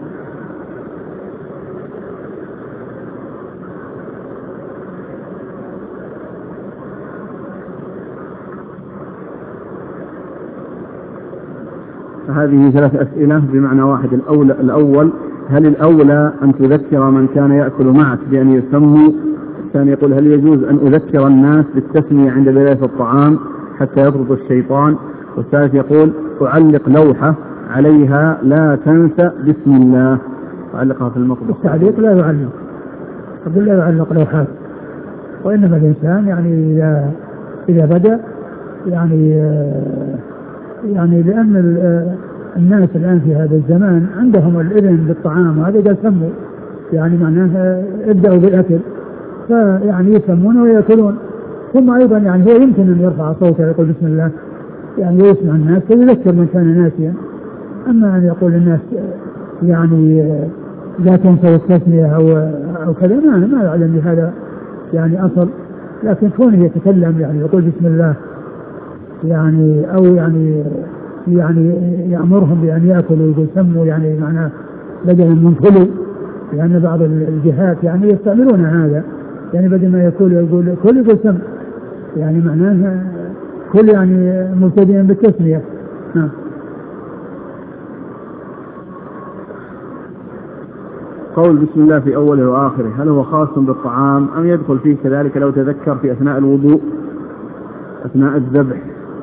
هذه 3 أسئلة بمعنى واحد. الأول هل الأولى أن تذكر من كان يأكل معك بأن يسموا؟ الثاني يقول هل يجوز أن أذكر الناس بالتسمية عند بداية الطعام حتى يطرد الشيطان؟ والثالث يقول أعلق لوحة عليها لا تنسى بسم الله، أعلقها في المطبخ. التعليق لا يعلق، قبل لا يعلق لوحات، وإنما الإنسان يعني إذا بدأ يعني لأن الناس الآن في هذا الزمان عندهم الإذن بالطعام، وهذا قال سموا، يعني معناه ابدأوا بالأكل، فيعني يسمون ويأكلون. ثم أيضا يعني هو يمكن أن يرفع صوته ويقول بسم الله يعني يسمع الناس ويذكر من كان ناسيا. أما أن يقول للناس يعني لا تنسوا التسمية أو كذا، ما يعلم بهذا يعني أصل. لكن كونه يتكلم يعني يقول بسم الله يعني أو يعني يأمرهم بأن يأكلوا ويقول سموا، يعني معناه بدلا من كلوا، لأن بعض الجهات يعني يستعملون هذا، يعني بدل ما يقول كل يقول سم، يعني معناه كل يعني مبتدئا بالتسمية. قول بسم الله في أوله وآخره هل هو خاص بالطعام أم يدخل فيه كذلك لو تذكر في أثناء الوضوء أثناء الذبح؟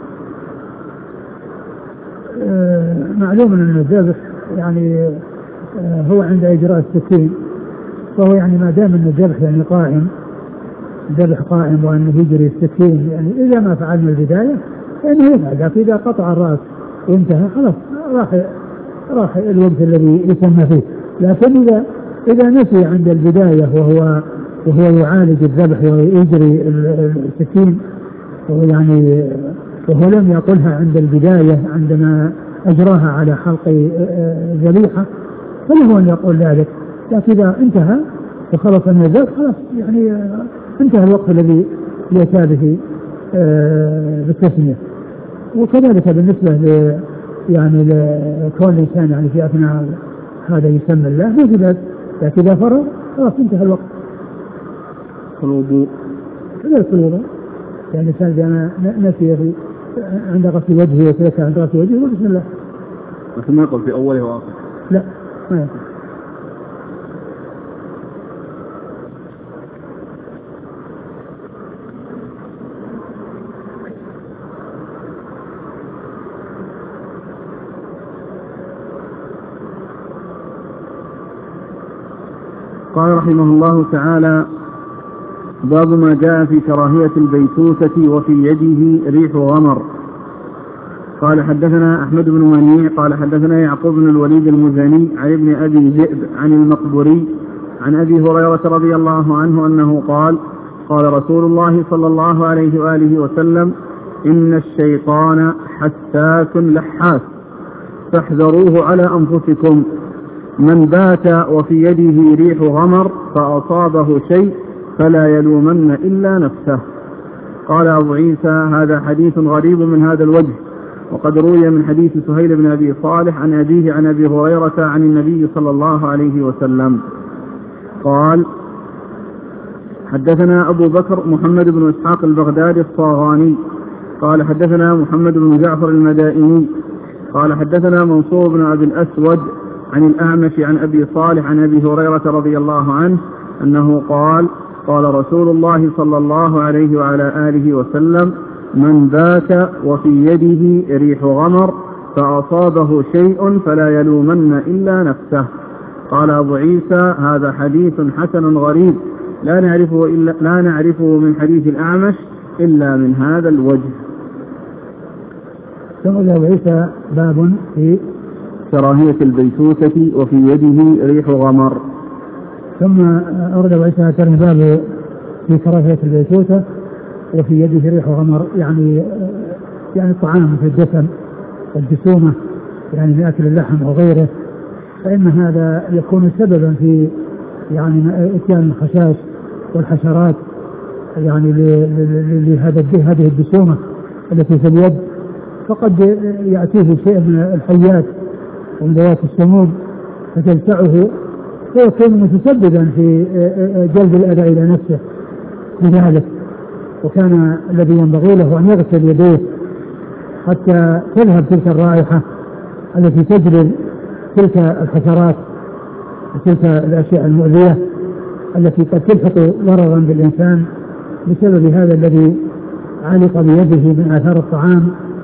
معلوم أن الذبح يعني هو عند إجراء السكين، فهو يعني ما دام أن الذبح يعني قائم، ذبح قائم وأنه يجري السكين، يعني إذا ما فعلنا البداية فإنه يفعل، لكن إذا قطع الرأس وانتهى خلاص راح الوقت الذي يسمى فيه. لكن إذا نسي عند البداية وهو يعالج الذبح ويجري السكين يعني وهو لم يقلها عند البداية عندما أجراها على حلق ذبيحة، فله أن يقول ذلك. لكن إذا انتهى وخلص من الذبح خلاص يعني انتهى الوقت الذي يأتى به بالتسمية. وكذلك بالنسبة يعني لكون الإنسان يعني في أثناء هذا يسمى الله في ذلك، لكن إذا فرغ خلاص انتهى الوقت. الوضوء كذلك الوضوء، يعني الإنسان إذا نسي عند غسل وجهه وترك عند غسل وجهه بسم الله، لكن ما يقول في أوله وآخره. لا ما يقول. قال رحمه الله تعالى: باب ما جاء في كراهية البيتوتة وفي يده ريح غمر. قال حدثنا أحمد بن منيع قال حدثنا يعقوب بن الوليد المزني عن ابن أبي ذئب عن المقبري عن أبي هريرة رضي الله عنه أنه قال: قال رسول الله صلى الله عليه وآله وسلم: إن الشيطان حساس لحاس فاحذروه على أنفسكم، من بات وفي يده ريح غمر فأصابه شيء فلا يلومن إلا نفسه. قال أبو عيسى: هذا حديث غريب من هذا الوجه، وقد روي من حديث سهيل بن أبي صالح عن أبيه عن أبي هريرة عن النبي صلى الله عليه وسلم. قال: حدثنا أبو بكر محمد بن إسحاق البغدادي الصاغاني قال حدثنا محمد بن جعفر المدائني قال حدثنا منصور بن أبي الأسود عن الأعمش عن أبي صالح عن أبي هريرة رضي الله عنه أنه قال: قال رسول الله صلى الله عليه وعلى آله وسلم: من بات وفي يده ريح غمر فأصابه شيء فلا يلومن إلا نفسه. قال أبو عيسى: هذا حديث حسن غريب لا نعرفه من حديث الأعمش إلا من هذا الوجه. ثم أبو عيسى باب في كراهية البيتوتة وفي يده ريح غمر. ثم أورد أبو عيسى باب في كراهية البيتوتة وفي يده ريح غمر، يعني الطعام في الدسم والجسومة، يعني من أكل اللحم وغيره، فإن هذا يكون سببا في يعني إتيان الخشاش والحشرات يعني لهذه الجسومة التي في اليد، فقد يأتيه شيء من الحيات ومن ذوات السموم فتلسعه فيكون متسببا في جلب الأذى إلى نفسه بذلك. وكان الذي ينبغي له أن يغسل يديه حتى تذهب تلك الرائحة التي تجلب تلك الحشرات وتلك الأشياء المؤذية التي قد تلحق ضررا بالإنسان بسبب هذا الذي علق بيده من آثار الطعام،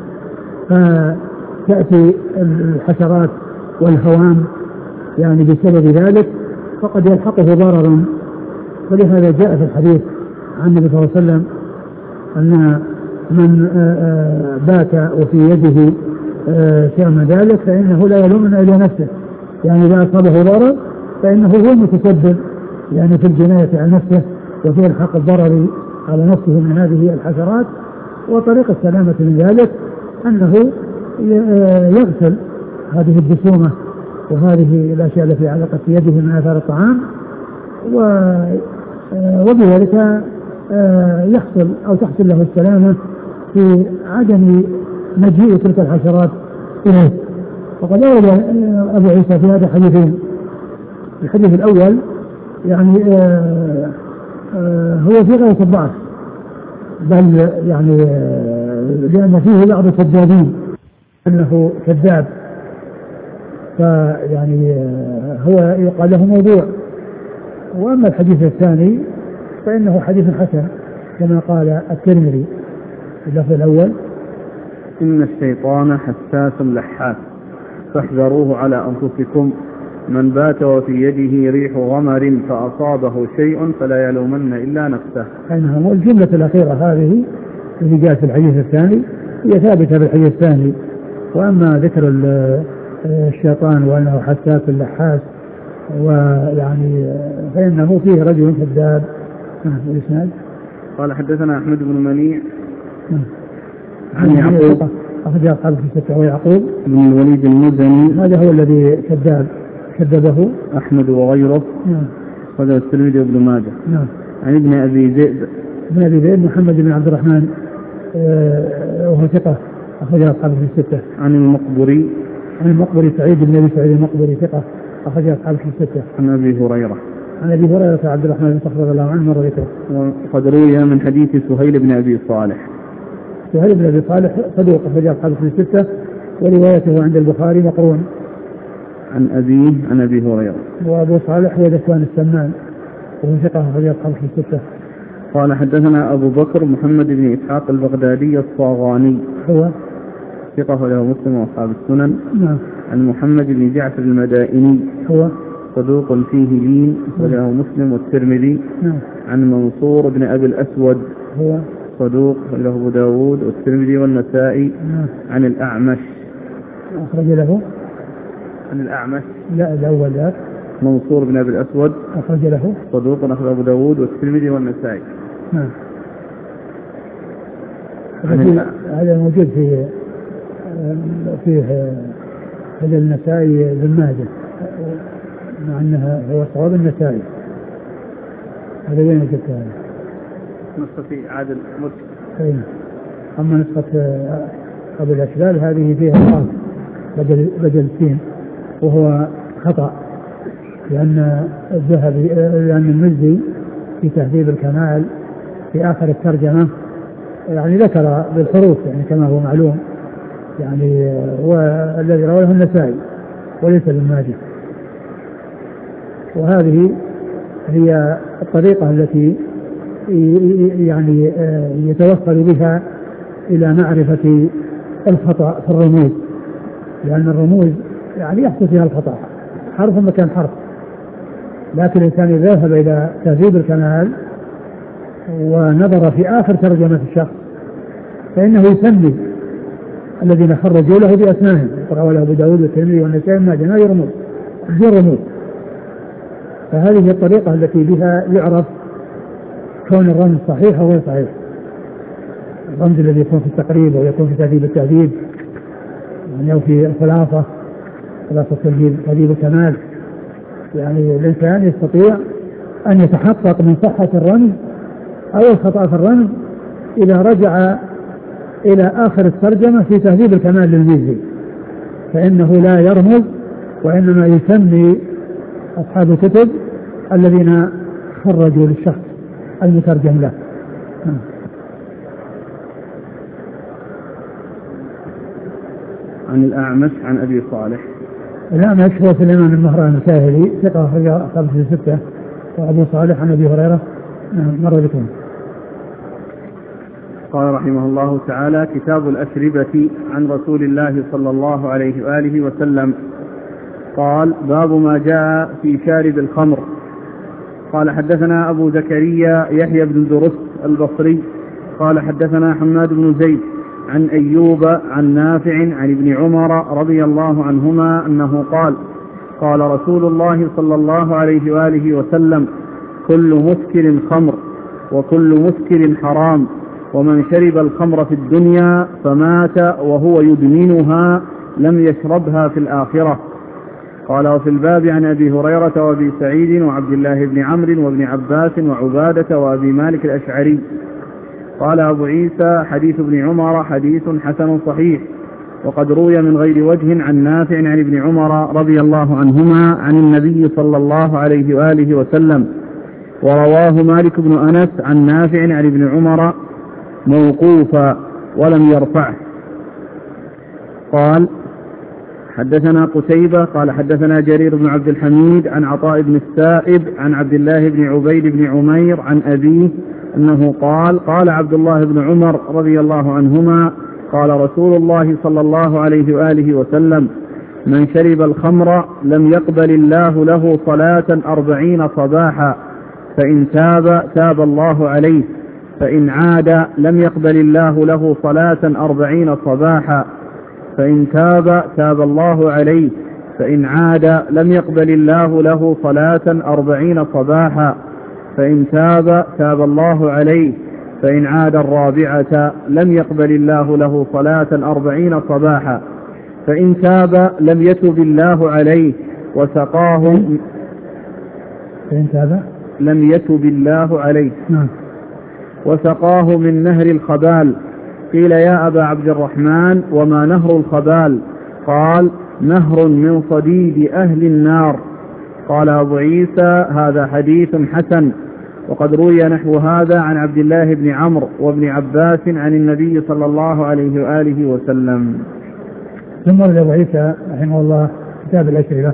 فتأتي الحشرات والهوام يعني بسبب ذلك فقد يلحقه ضررا. ولهذا جاء في الحديث عن النبي صلى الله عليه وسلم أن من بات وفي يده شيء من ذلك فإنه لا يلومنا إلى نفسه، يعني إذا أصابه ضرر فإنه هو المتسبب يعني في الجناية على نفسه وفي الحق الضرر على نفسه من هذه الحشرات. وطريق السلامة من ذلك أنه يغسل هذه الجسومة وهذه الأشياء التي علقت في يده من آثار الطعام، وبذلك يحصل أو تحصل له السلامة في عدم مجيء تلك الحشرات إليه. وقد أورد أبو عيسى في هذا حديثين. الحديث الأول يعني هو في غاية الضعف، بل يعني لأن فيه بعض الكذابين أنه كذاب، فيعني هو يقال له موضوع. وأما الحديث الثاني فإنه حديث حسن كما قال الترمذي في اللفظ الأول: إن الشيطان حساس لحاس فاحذروه على أنفسكم، من بات وفي يده ريح غمر فأصابه شيء فلا يلومن إلا نفسه. أنها الجملة الأخيرة هذه التي جاءت في الحديث الثاني هي ثابتة في الحديث الثاني. وأما ذكر الشيطان وأنه حساس لحاس ويعني فإنه فيه رجل كذاب. قال حدثنا أحمد بن منيع عن يعقوب أخرج أصحابه في الستة، ويعقوب بن الوليد المزني هذا هو الذي كذبه أحمد وغيره. هذا الترمذي وابن ماجه. عن ابن أبي ذئب محمد بن عبد الرحمن وهو ثقة أخرج أصحابه في الستة. عن المقبري سعيد بن أبي سعيد المقبري ثقة أخرج أصحابه في الستة. عن أبي هريرة عبد الرحمن بن صخر رضي الله عنه مر ذكره. وقد روي من حديث سهيل بن أبي صالح. سهيل بن أبي صالح صدوق أخرج أصحابه في الستة، وروايته عند البخاري مقرون. عن أبيه عن أبي هريرة. وأبو صالح هو ذكوان السمان وهو ثقة أخرج أصحابه في الستة. قال حدثنا أبو بكر محمد بن إسحاق البغدادي الصاغاني هو ثقة له مسلم وأصحاب السنن. عن محمد بن جعفر المدائني هو صدوق فيه لين وله مسلم والترمذي. عن منصور بن أبي الأسود هو صدوق له أبو داود والترمذي والنسائي. عن الأعمش أخرج له. عن الأعمش لا الأول لا. منصور بن أبي الأسود أخرج له صدوق أخرج أبو داود والترمذي والنسائي. هذا موجود في هذا النسائي بن ماجه، مع أنها هو صواب النسائي. هذا وين وجدتها؟ نسخة عادل مرشد. أما نسخة أبو الأشبال هذه فيها قاف بدل سين، وهو خطأ، لأن المزي في تهذيب الكمال في آخر الترجمة يعني ذكر بالحروف يعني كما هو معلوم، يعني والذي رواه النسائي وليس ابن ماجه. وهذه هي الطريقة التي يعني يتوصل بها إلى معرفة الخطأ في الرموز، لأن الرموز يعني يحصل فيها الخطأ حرف مكان حرف، لكن الإنسان إذا ذهب إلى تهذيب الكمال ونظر في آخر ترجمة الشخص فإنه يسمي الذين خرجوا له بأسمائهم، رواه له أبو داود والترمذي والنسائي ما جناه رموز. فهذه الطريقة التي بها يعرف كون الرمز صحيح أو غير صحيح. الرمز الذي يكون في التقريب أو يكون في تهذيب التهذيب يعني أو في خلاصة تهذيب الكمال، يعني الإنسان يستطيع أن يتحقق من صحة الرمز أو الخطأ في الرمز إذا رجع إلى آخر الترجمة في تهذيب الكمال للميزي، فإنه لا يرمز وإنما يسمي أصحاب الكتب الذين خرجوا للشخص المترجم له. عن الأعمش عن أبي صالح. الأعمش هو سليمان بن مهران الكاهلي ثقة أخرج أصحابه في الستة. وأبو صالح عن أبي هريرة مر بكم. قال رحمه الله تعالى: كتاب الأشربة عن رسول الله صلى الله عليه وآله وسلم قال: باب ما جاء في شارب الخمر. قال حدثنا أبو زكريا يحيى بن درست البصري قال حدثنا حماد بن زيد عن أيوب عن نافع عن ابن عمر رضي الله عنهما أنه قال قال رسول الله صلى الله عليه وآله وسلم كل مسكر خمر وكل مسكر حرام ومن شرب الخمر في الدنيا فمات وهو يدمنها لم يشربها في الآخرة. قال وفي الباب عن أبي هريرة وأبي سعيد وعبد الله بن عمرو وابن عباس وعبادة وأبي مالك الأشعري. قال أبو عيسى حديث ابن عمر حديث حسن صحيح، وقد روي من غير وجه عن نافع عن ابن عمر رضي الله عنهما عن النبي صلى الله عليه وآله وسلم، ورواه مالك بن أنس عن نافع عن ابن عمر موقوفا ولم يرفعه. قال حدثنا قتيبة قال حدثنا جرير بن عبد الحميد عن عطاء بن السائب عن عبد الله بن عبيد بن عمير عن أبيه أنه قال قال عبد الله بن عمر رضي الله عنهما قال رسول الله صلى الله عليه وآله وسلم من شرب الخمر لم يقبل الله له صلاة 40 صباحا، فإن تاب الله عليه، فإن عاد لم يقبل الله له صلاة 40 صباحا، فإن تاب الله عليه، فإن عاد لم يقبل الله له صلاة 40 صباحا، فإن تاب الله عليه، فإن عاد الرابعة لم يقبل الله له صلاة 40 صباحا، فإن تاب لم يتب الله عليه وسقاه فإن تاب لم يتب الله عليه وسقاه من نهر الخبال. قيل يا أبا عبد الرحمن وما نهر الخبال؟ قال نهر من صديد أهل النار. قال أبو عيسى هذا حديث حسن، وقد روي نحو هذا عن عبد الله بن عمرو وابن عباس عن النبي صلى الله عليه وآله وسلم. ثم رد أبو عيسى رحمه الله كتاب الأشربة،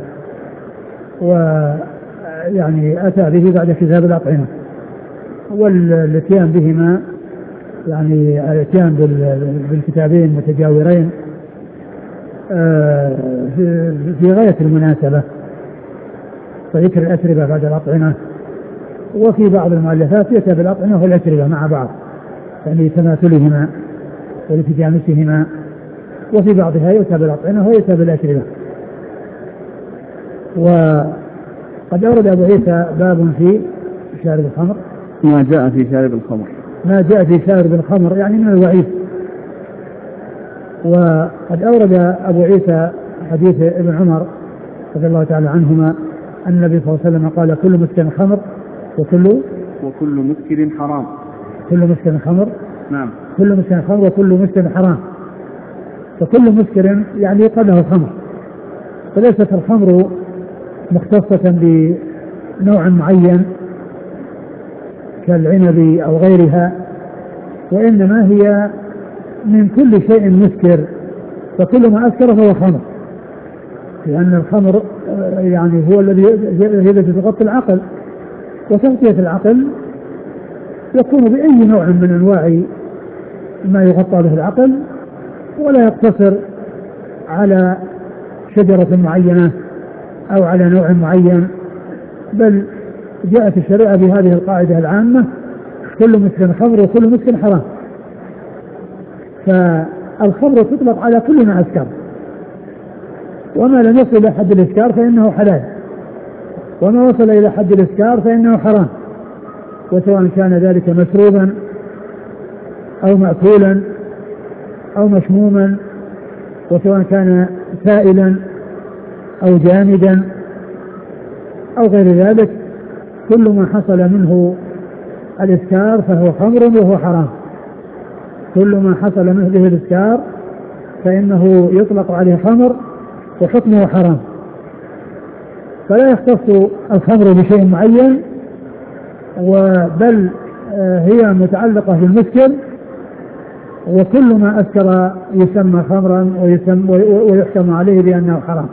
ويعني أتى به بعد كتاب الأطعمة، والاتيان بهما يعني الاتيان بالكتابين متجاورين في غاية المناسبة، فذكر الأشربة بعد الأطعمة، وفي بعض المؤلفات يأتي بالأطعمة والأشربة مع بعض يعني تماثلهما والتجانسهما، وفي بعضها يؤتى بالأطعمة ويؤتى بالأشربة. وقد أورد أبو عيسى باب في شارب الخمر، ما جاء في شارب الخمر، ما جاء في شارب الخمر يعني من الوعيد. وقد أورد أبو عيسى حديث ابن عمر رضي الله تعالى عنهما أن النبي صلى الله عليه وسلم قال كل مسكر خمر وكل مسكر حرام. كل مسكر خمر، نعم، كل مسكر خمر وكل مسكر حرام. فكل مسكر يعني يقال له خمر، فليست الخمر مختصة بنوع معين كالعنب أو غيرها، وإنما هي من كل شيء مسكر، فكل ما أسكر فهو خمر، لأن الخمر يعني هو الذي تغطي العقل، وتغطية العقل يكون بأي نوع من أنواع ما يغطى به العقل، ولا يقتصر على شجرة معينة أو على نوع معين، بل جاءت الشريعة بهذه القاعدة العامة كل مسكر خمر وكل مسكر حرام. فالخمر تطلق على كل ما أسكر، وما لم يصل إلى حد الإسكار فإنه حلال، وما وصل إلى حد الإسكار فإنه حرام، وسواء كان ذلك مشروبا أو مأكولا أو مشموما، وسواء كان سائلا أو جامدا أو غير ذلك، كل ما حصل منه الإسكار فهو خمر وهو حرام. كل ما حصل منه به الإسكار فإنه يطلق عليه خمر وحكمه حرام، فلا يختص الخمر بشيء معين، بل هي متعلقة بالمسكر، وكل ما أسكر يسمى خمرا ويحكم عليه بأنه حرام.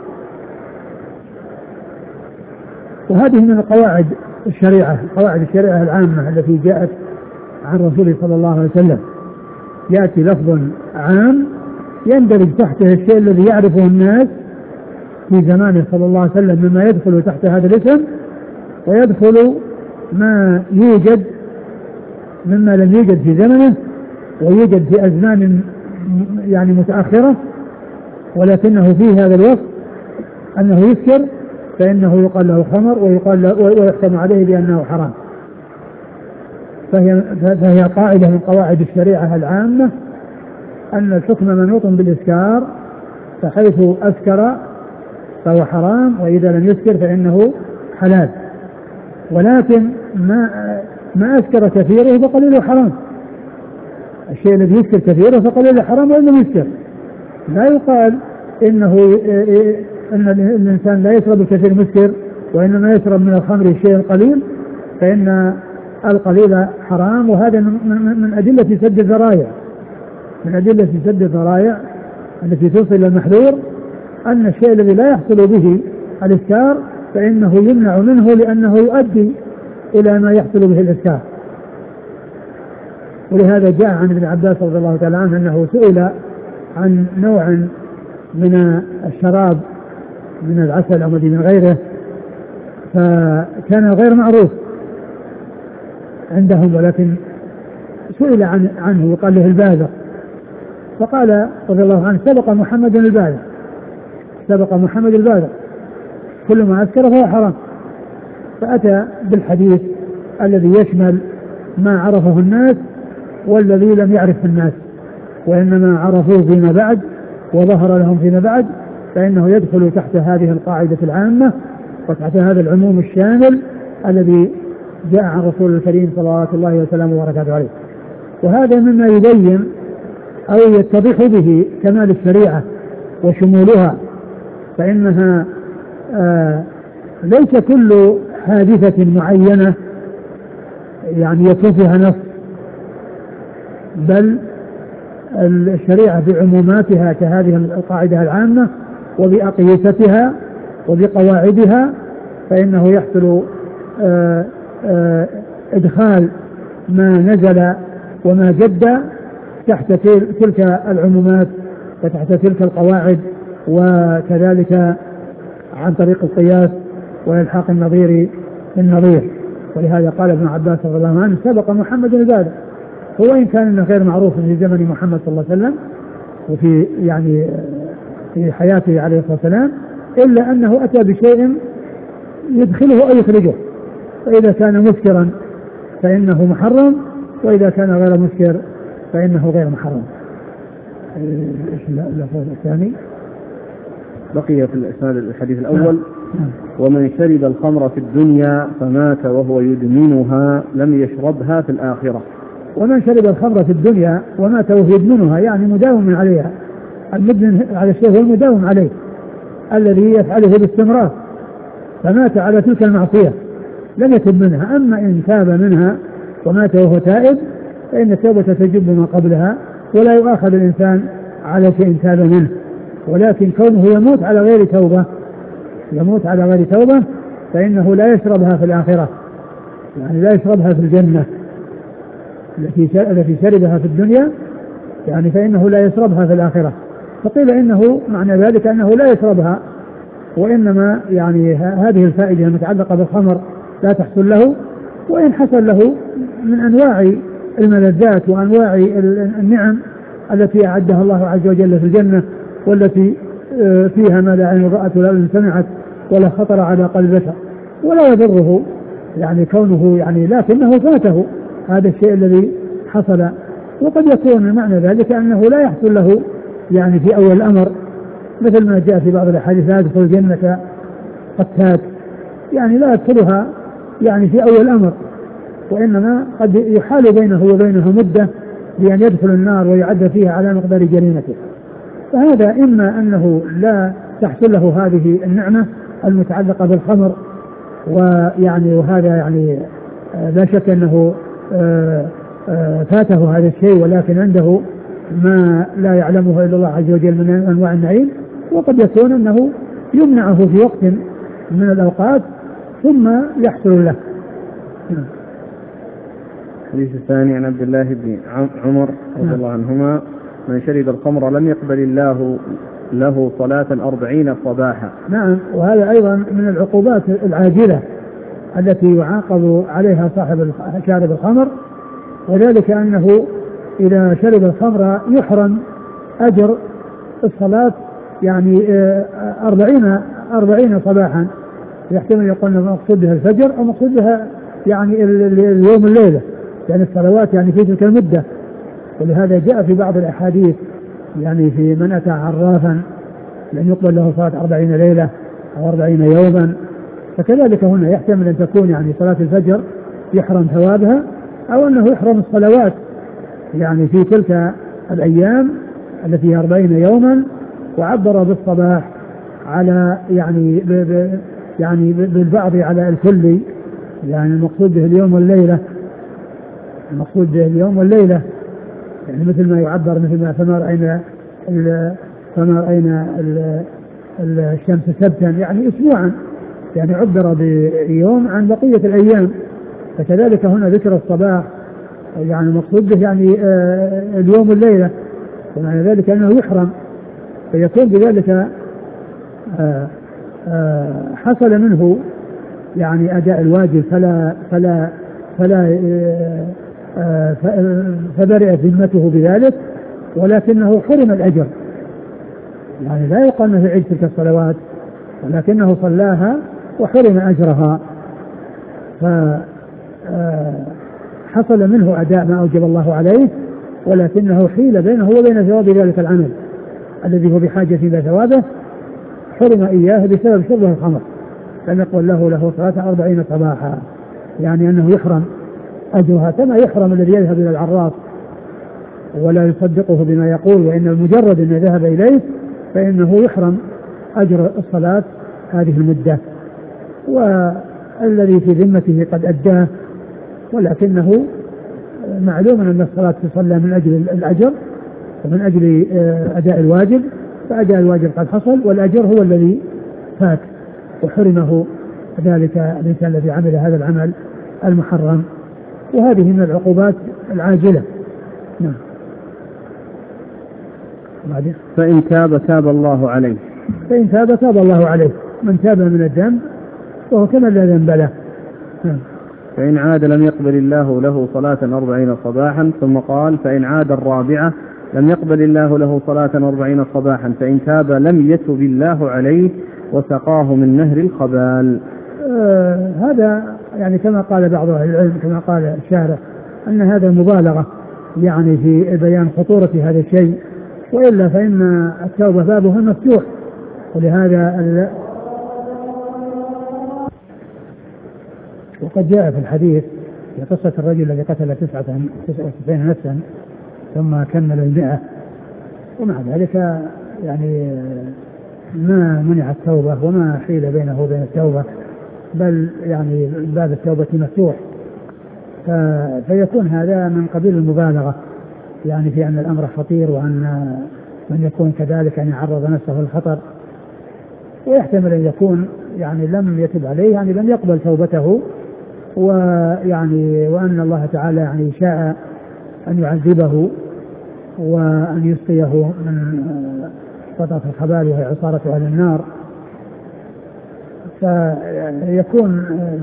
وهذه من قواعد الشريعة العامة التي جاءت عن رسوله صلى الله عليه وسلم. يأتي لفظ عام يندرج تحته الشيء الذي يعرفه الناس في زمانه صلى الله عليه وسلم مما يدخل تحت هذا الاسم، ويدخل ما يوجد مما لم يوجد في زمنه ويوجد في أزمان يعني متأخرة، ولكنه في هذا الوقت أنه يسكر فإنه يقال له خمر ويحكم عليه بأنه حرام. فهي قاعدة من قواعد الشريعة العامة أن الحكم منوط بالإسكار، فحيث أسكر فهو حرام، وإذا لم يسكر فإنه حلال. ولكن ما أسكر كثيره فقليله حرام. الشيء الذي يسكر كثيره فقليله حرام وإن لم يسكر. لا يقال إن الإنسان لا يشرب الكثير مسكر، وإنما يشرب من الخمر الشيء القليل، فإن القليل حرام. وهذا من أدلة سد الذرائع، من أدلة سد الذرائع التي توصل إلى المحذور، أن الشيء الذي لا يحصل به الإسكار فإنه يمنع منه لأنه يؤدي إلى ما يحصل به الإسكار. ولهذا جاء عن ابن عباس رضي الله تعالى عنه أنه سئل عن نوع من الشراب من العسل أو من غيره، فكان غير معروف عندهم، ولكن سئل عنه وقال له الباذق، فقال رضي الله عنه سبق محمد الباذق، سبق محمد الباذق، كل ما أسكر فهو حرام. فأتى بالحديث الذي يشمل ما عرفه الناس والذي لم يعرفه الناس، وإنما عرفوه فيما بعد وظهر لهم فيما بعد، فإنه يدخل تحت هذه القاعدة العامة وتحت هذا العموم الشامل الذي جاء عن رسول الكريم صلوات الله وسلامه وبركاته عليه. وهذا مما يبين أو يتضح به كمال الشريعة وشمولها، فإنها ليس كل حادثة معينة يعني يكون فيها نص، بل الشريعة بعموماتها كهذه القاعدة العامة وبأقيستها وبقواعدها، فإنه يحصل إدخال ما نزل وما جد تحت تلك العمومات وتحت تلك القواعد، وكذلك عن طريق القياس وإلحاق النظير بالنظير. ولهذا قال ابن عباس رضي الله عنه سبق محمد الباذق، هو إن كان انه غير معروف في زمن محمد صلى الله عليه وسلم وفي يعني في حياته عليه الصلاة والسلام، إلا أنه أتى بشيء يدخله أو يخرجه، فإذا كان مسكرا فإنه محرم، وإذا كان غير مسكر فإنه غير محرم. إيش اللفظ الثاني؟ بقي في الإسناد الحديث الأول: ومن شرب الخمر في الدنيا فمات وهو يدمنها لم يشربها في الآخرة. ومن شرب الخمر في الدنيا ومات وهو يدمنها، يعني مداوم عليها. المدمن على الشيء هو المداوم عليه الذي يفعله باستمرار، فمات على تلك المعصية لم يتب منها. أما إن تاب منها ومات وهو تائب فإن التوبة تجب ما قبلها، ولا يؤاخذ الإنسان على شيء تاب منه. ولكن كونه يموت على غير توبة، يموت على غير توبة، فإنه لا يشربها في الآخرة، يعني لا يشربها في الجنة التي شربها في الدنيا، يعني فإنه لا يشربها في الآخرة. فقيل إنه معنى ذلك أنه لا يشربها، وإنما يعني هذه الفائدة المتعلقة بالخمر لا تحصل له، وإن حصل له من أنواع الملذات وأنواع النعم التي أعدها الله عز وجل في الجنة، والتي فيها ما لا عين رأت ولا أذن سمعت ولا خطر على قلب بشر، ولا يضره يعني كونه يعني، لكنه فاته هذا الشيء الذي حصل. وقد يكون معنى ذلك أنه لا يحصل له يعني في أول الأمر، مثل ما جاء في بعض الأحاديث لا يدخل الجنة قتات، يعني لا يدخلها يعني في أول الأمر، وإنما قد يحال بينه وبينه مدة بأن يدخل النار ويعد فيها على مقدار جريمته. فهذا إما أنه لا تحصل له هذه النعمة المتعلقة بالخمر، ويعني وهذا يعني لا شك أنه فاته هذا الشيء، ولكن عنده ما لا يعلمه إلا الله عز وجل من أنواع النعيم. وقد يكون أنه يمنعه في وقت من الأوقات ثم يحصل له. الحديث الثاني عن عبد الله بن عمر رضي الله عنهما: من شرب الخمر لم يقبل الله له صلاة 40 صباحا. نعم، وهذا أيضا من العقوبات العاجلة التي يعاقب عليها صاحب شارب الخمر، وذلك أنه إذا شرب الخمر يحرم أجر الصلاة يعني 40 صباحا. يحتمل يقول مقصود بها الفجر أو مقصود بها يعني اليوم الليلة، يعني الصلوات يعني في تلك المدة. ولهذا جاء في بعض الأحاديث يعني في من أتى عرافا لأن يقبل له صلاة 40 ليلة أو 40 يوما. فكذلك هنا يحتمل أن تكون يعني صلاة الفجر يحرم ثوابها، أو أنه يحرم الصلوات يعني في تلك الأيام التي 40 يوما، وعبر بالصباح على يعني بالبعض على الكل، يعني المقصود به اليوم والليلة، المقصود به اليوم والليلة، يعني مثل ما يعبر مثل ما فما رأينا الشمس سبتا يعني أسبوعا، يعني عبر بيوم عن بقية الأيام. فكذلك هنا ذكر الصباح يعني المقصود به يعني اليوم والليلة، ومعنى ذلك أنه يحرم، فيكون بذلك حصل منه يعني أداء الواجب فبرئت ذمته بذلك، ولكنه حرم الأجر. يعني لا يقال أنه يعيد تلك الصلوات، ولكنه صلاها وحرم أجرها، فحصل منه أداء ما أوجب الله عليه، ولكنه حيل بينه وبين ثواب ذلك العمل الذي هو بحاجة إلى ثوابه، حرم إياه بسبب شربه الخمر. لم يقل له صلاة 40 صباحا، يعني أنه يحرم أجرها كما يحرم الذي يذهب إلى العراف ولا يصدقه بما يقول، وإن المجرد أن ذهب إليه فإنه يحرم أجر الصلاة هذه المدة، والذي في ذمته قد أداه، ولكنه معلوم أن الصلاة تصلى من أجل الأجر ومن أجل أداء الواجب، فأداء الواجب قد حصل والأجر هو الذي فات، وحرمه ذلك الإنسان الذي عمل هذا العمل المحرم. وهذه من العقوبات العاجلة. نعم. فإن تاب الله عليه. فإن تاب الله عليه، من تاب من الذنب وهو كمن لا ذنب له. فإن عاد لم يقبل الله له صلاة 40 صباحا. ثم قال فإن عاد الرابعة لم يقبل الله له صلاة 40 صباحا، فإن تاب لم يتب الله عليه وسقاه من نهر الخبال. هذا يعني كما قال بعض أهل العلم كما قال الشارع أن هذا مبالغة يعني في بيان خطورة هذا الشيء، وإلا فإن التوبة بابها مفتوح. ولهذا وقد جاء في الحديث في قصة الرجل الذي قتل 99 نفسا ثم كمل 100، ومع ذلك يعني ما منع التوبة وما حيل بينه وبين التوبة، بل يعني باب التوبة مفتوح. فيكون هذا من قبيل المبالغة يعني في أن الأمر خطير، وأن من يكون كذلك أن يعرض نفسه للخطر، ويحتمل أن يكون يعني لم يتب عليه يعني لم يقبل توبته، ويعني وأن الله تعالى يعني شاء أن يعذبه وأن يسقيه من قطعة الخبال وهي عصارة أهل النار. فيكون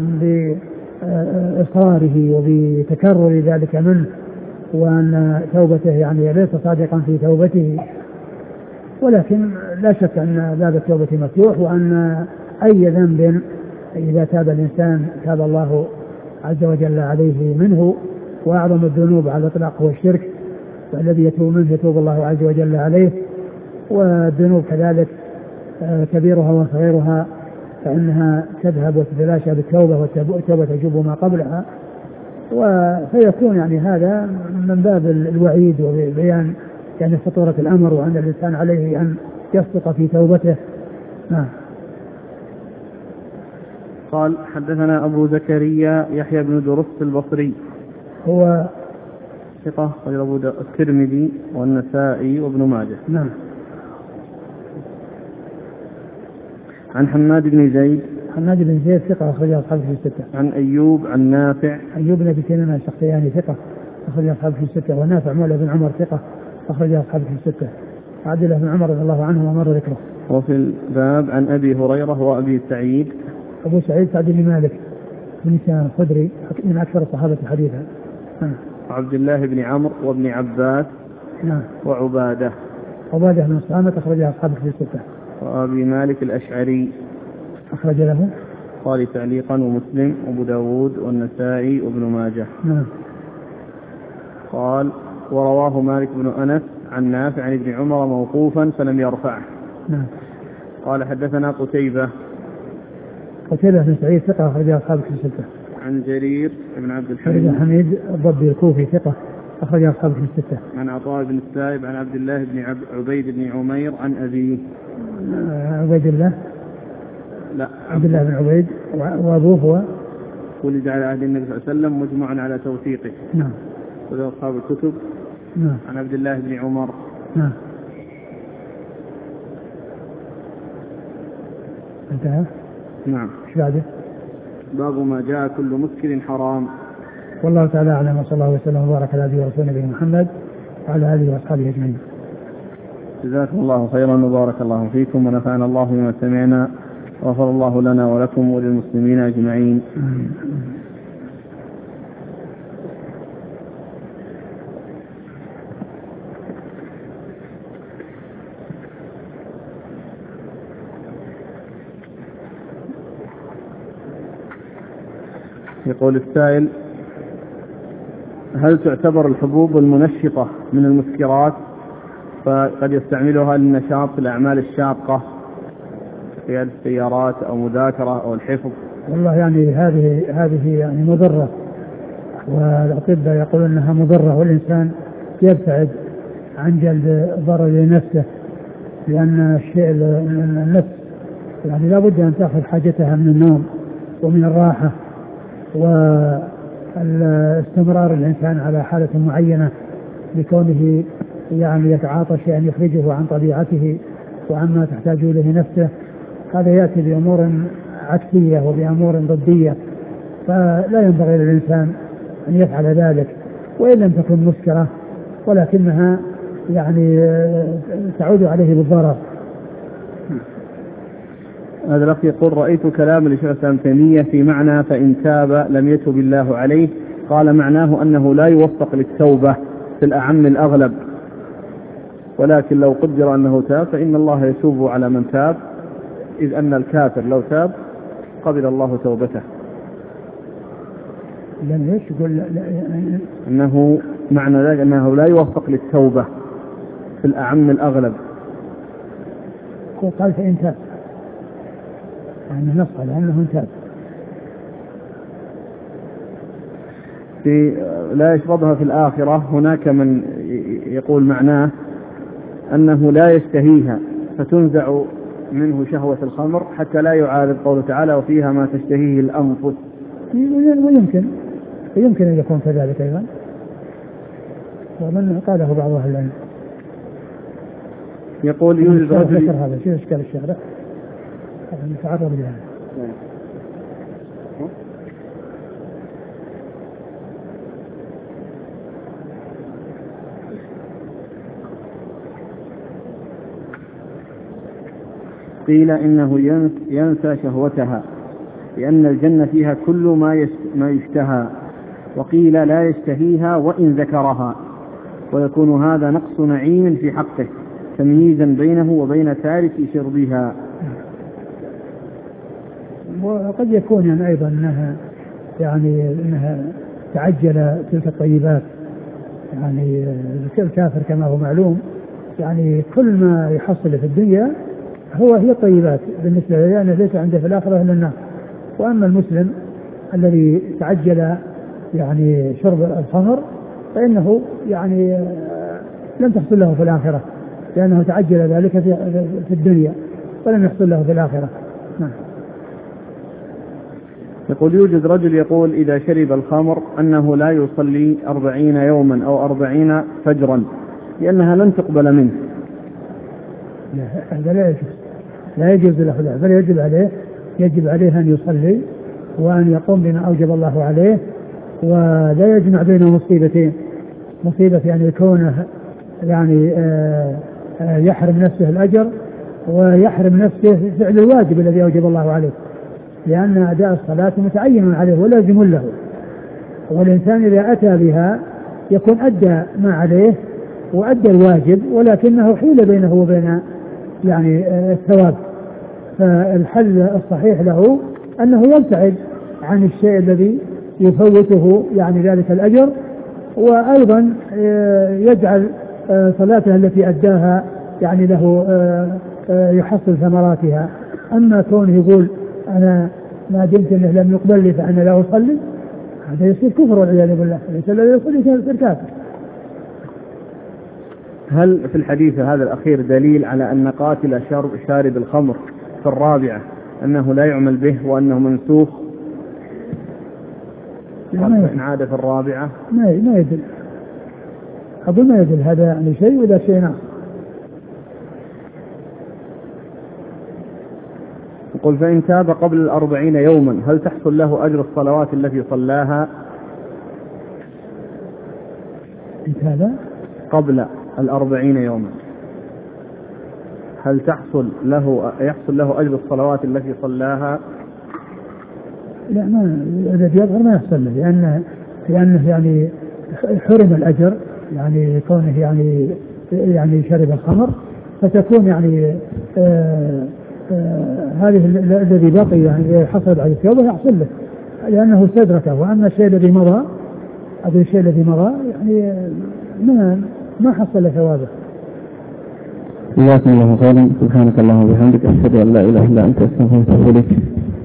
بإصراره وبتكرر ذلك منه، وأن توبته يعني ليس صادقا في توبته. ولكن لا شك أن باب التوبة مفتوح، وأن أي ذنب إذا تاب الإنسان تاب الله عز وجل عليه منه. وأعظم الذنوب على الإطلاق هو الشرك، والذي يتوب منه يتوب الله عز وجل عليه. والذنوب كذلك كبيرها وصغيرها فإنها تذهب وتتلاشى بالتوبة، والتوبة تجب ما قبلها. فيكون يعني هذا من باب الوعيد وبيان يعني خطورة الأمر، وأن الإنسان عليه أن يصدق في توبته. قال حدثنا أبو زكريا يحيى بن درس البصري، هو ثقة غير أبو الترمذي والنسائي وابن ماجه. نعم. عن حماد بن زيد ثقة أخرج أصحابه في الستة. عن أيوب عن نافع. أيوب بن أبي تميم السختياني ثقة أخرج أصحابه في الستة. ونافع مولى بن عمر ثقة أخرج أصحابه في الستة. عبد الله بن عمر رضي الله عنه ومر ذكره. وفي الباب عن أبي هريرة وأبي سعيد. أبو سعيد سعد بن مالك بن سنان الخدري من أكثر الصحابة حديثا. عبد الله بن عمرو وابن عباس. نعم. وعبادة. عبادة بن الصامت أخرجها أصحاب الكتب الستة. وأبي مالك الأشعري أخرج له قال تعليقا ومسلم وأبو داود والنسائي وابن ماجه. نعم. قال ورواه مالك بن أنس عن نافع عن ابن عمر موقوفا فلم يرفعه. نعم. قال حدثنا قتيبة بن سعيد ثقة أخرجها أصحاب الكتب الستة. عن جرير بن عبد الحميد الضبي الكوفي ثقة أخرجها أصحاب الكتب الستة. عن عطاء بن السائب عن عبد الله بن عبيد بن عمير عن أبيه. عبيد الله لا عبد الله بن عبيد وأبوه هو ولد على عهد النبي صلى الله عليه وسلم مجمع على توثيقه. نعم. وله أصحاب الكتب. نعم. عن عبد الله بن عمر. نعم. انتهى. نعم. ايش بعده؟ باب ما جاء كل مسكر حرام. والله تعالى أعلم، وصلى الله وسلم وبارك على نبينا ورسوله نبينا محمد وعلى آله وأصحابه أجمعين. جزاكم الله خيرا وبارك الله فيكم ونفعنا الله بما سمعنا وغفر الله لنا ولكم وللمسلمين أجمعين. يقول السائل: هل تعتبر الحبوب المنشطة من المسكرات؟ فقد يستعملها للنشاط في الأعمال الشاقة قيادة السيارات أو مذاكرة أو الحفظ. والله يعني هذه يعني مضرة، والأطباء يقولون أنها مضرة، والإنسان يبتعد عن جلب ضرر لنفسه، لأن الشيء النفس يعني لا بد أن تأخذ حاجتها من النوم ومن الراحة، والاستمرار الإنسان على حالة معينة لكونه يعني يتعاطى شيئا يخرجه عن طبيعته وعما تحتاج إليه نفسه، هذا يأتي بأمور عكسية وبأمور ضدية، فلا ينبغي للإنسان أن يفعل ذلك، وإن لم تكن مسكرة ولكنها يعني تعود عليه بالضرر. هذا الأخ يقول: رأيت كلام لشيخ الإسلام تيمية في معنى فإن تاب لم يتب الله عليه، قال معناه أنه لا يوفق للتوبة في الأعم الأغلب، ولكن لو قدر أنه تاب فإن الله يتوب على من تاب، إذ أن الكافر لو تاب قبل الله توبته. أنه معنى ذلك أنه لا يوفق للتوبة في الأعم الأغلب. قال فإن تاب يعني نصح لأنه تاب. لا يشربها في الآخرة، هناك من يقول معناه أنه لا يشتهيها فتنزع منه شهوة الخمر حتى لا يعارض قوله تعالى: وفيها ما تشتهيه الأنفس. ويمكن أن يكون كذلك أيضا، ومن قاله بعض أهل العلم. يقول: يوجد رجل هذا شو إشكال الشهرة هذا نتعرض لها. قيل إنه ينسى شهوتها لأن الجنة فيها كل ما يشتهى، وقيل لا يشتهيها وإن ذكرها، ويكون هذا نقص نعيم في حقه تمييزا بينه وبين تارك شربها. وقد يكون يعني أيضا أنها تعجل تلك الطيبات، يعني الكافر كما هو معلوم يعني كل ما يحصل في الدنيا هي الطيبات بالنسبة له، لأنه ليس عنده في الآخرة إلا النار. وأما المسلم الذي تعجل يعني شرب الخمر فإنه يعني لم تحصل له في الآخرة، لأنه تعجل ذلك في الدنيا ولم يحصل له في الآخرة. نعم. يقول: يوجد رجل يقول إذا شرب الخمر أنه لا يصلي 40 يوما أو 40 فجرا لأنها لن تقبل منه. هذا لا يجوز له ذلك، بل يجب عليه أن يصلي وأن يقوم بما أوجب الله عليه، ولا يجمع بين مصيبتين: مصيبة يعني يكونه يعني يحرم نفسه الأجر، ويحرم نفسه فعل الواجب الذي أوجب الله عليه، لأن أداء الصلاة متعين عليه ولازم له، والإنسان إذا أتى بها يكون أدى ما عليه وأدى الواجب ولكنه حيل بينه وبين يعني الثواب. فالحل الصحيح له أنه يبتعد عن الشيء الذي يفوته يعني ذلك الأجر، وأيضا يجعل صلاته التي أداها يعني له يحصل ثمراتها. أما كونه يقول أنا ما دمت أنه لم يقبل لي فأنا لا أصلي، هذا يصير كفر والعياذ بالله، ليس الذي يصلي يصير كافر. هل في الحديث هذا الأخير دليل على أن قاتل شارب الخمر في الرابعة أنه لا يعمل به وأنه منسوخ إن عاد في الرابعة؟ ما يدل، أظن ما يدل هذا يعني شيء ولا شيء آخر. يقول فإن تاب قبل 40 يوما هل تحصل له أجر الصلوات التي صلاها؟ هذا قبل 40 يوما هل يحصل له أجر الصلوات التي صلاها؟ لا، ما الذي يظهر ما يحصل له، لأنه يعني حرم الأجر، يعني كونه يعني شرب الخمر، فتكون يعني هذه الذي بقي يعني حصل على التوبة يحصل له لأنه استدركه. وأما الشيء الذي مضى، هذا الشيء الذي مضى يعني ما حصل ثوابه. جزاكم الله خيرا. سبحانك اللهم وبحمدك أشهد أن لا إله إلا أنت أستغفرك وأتوب إليك.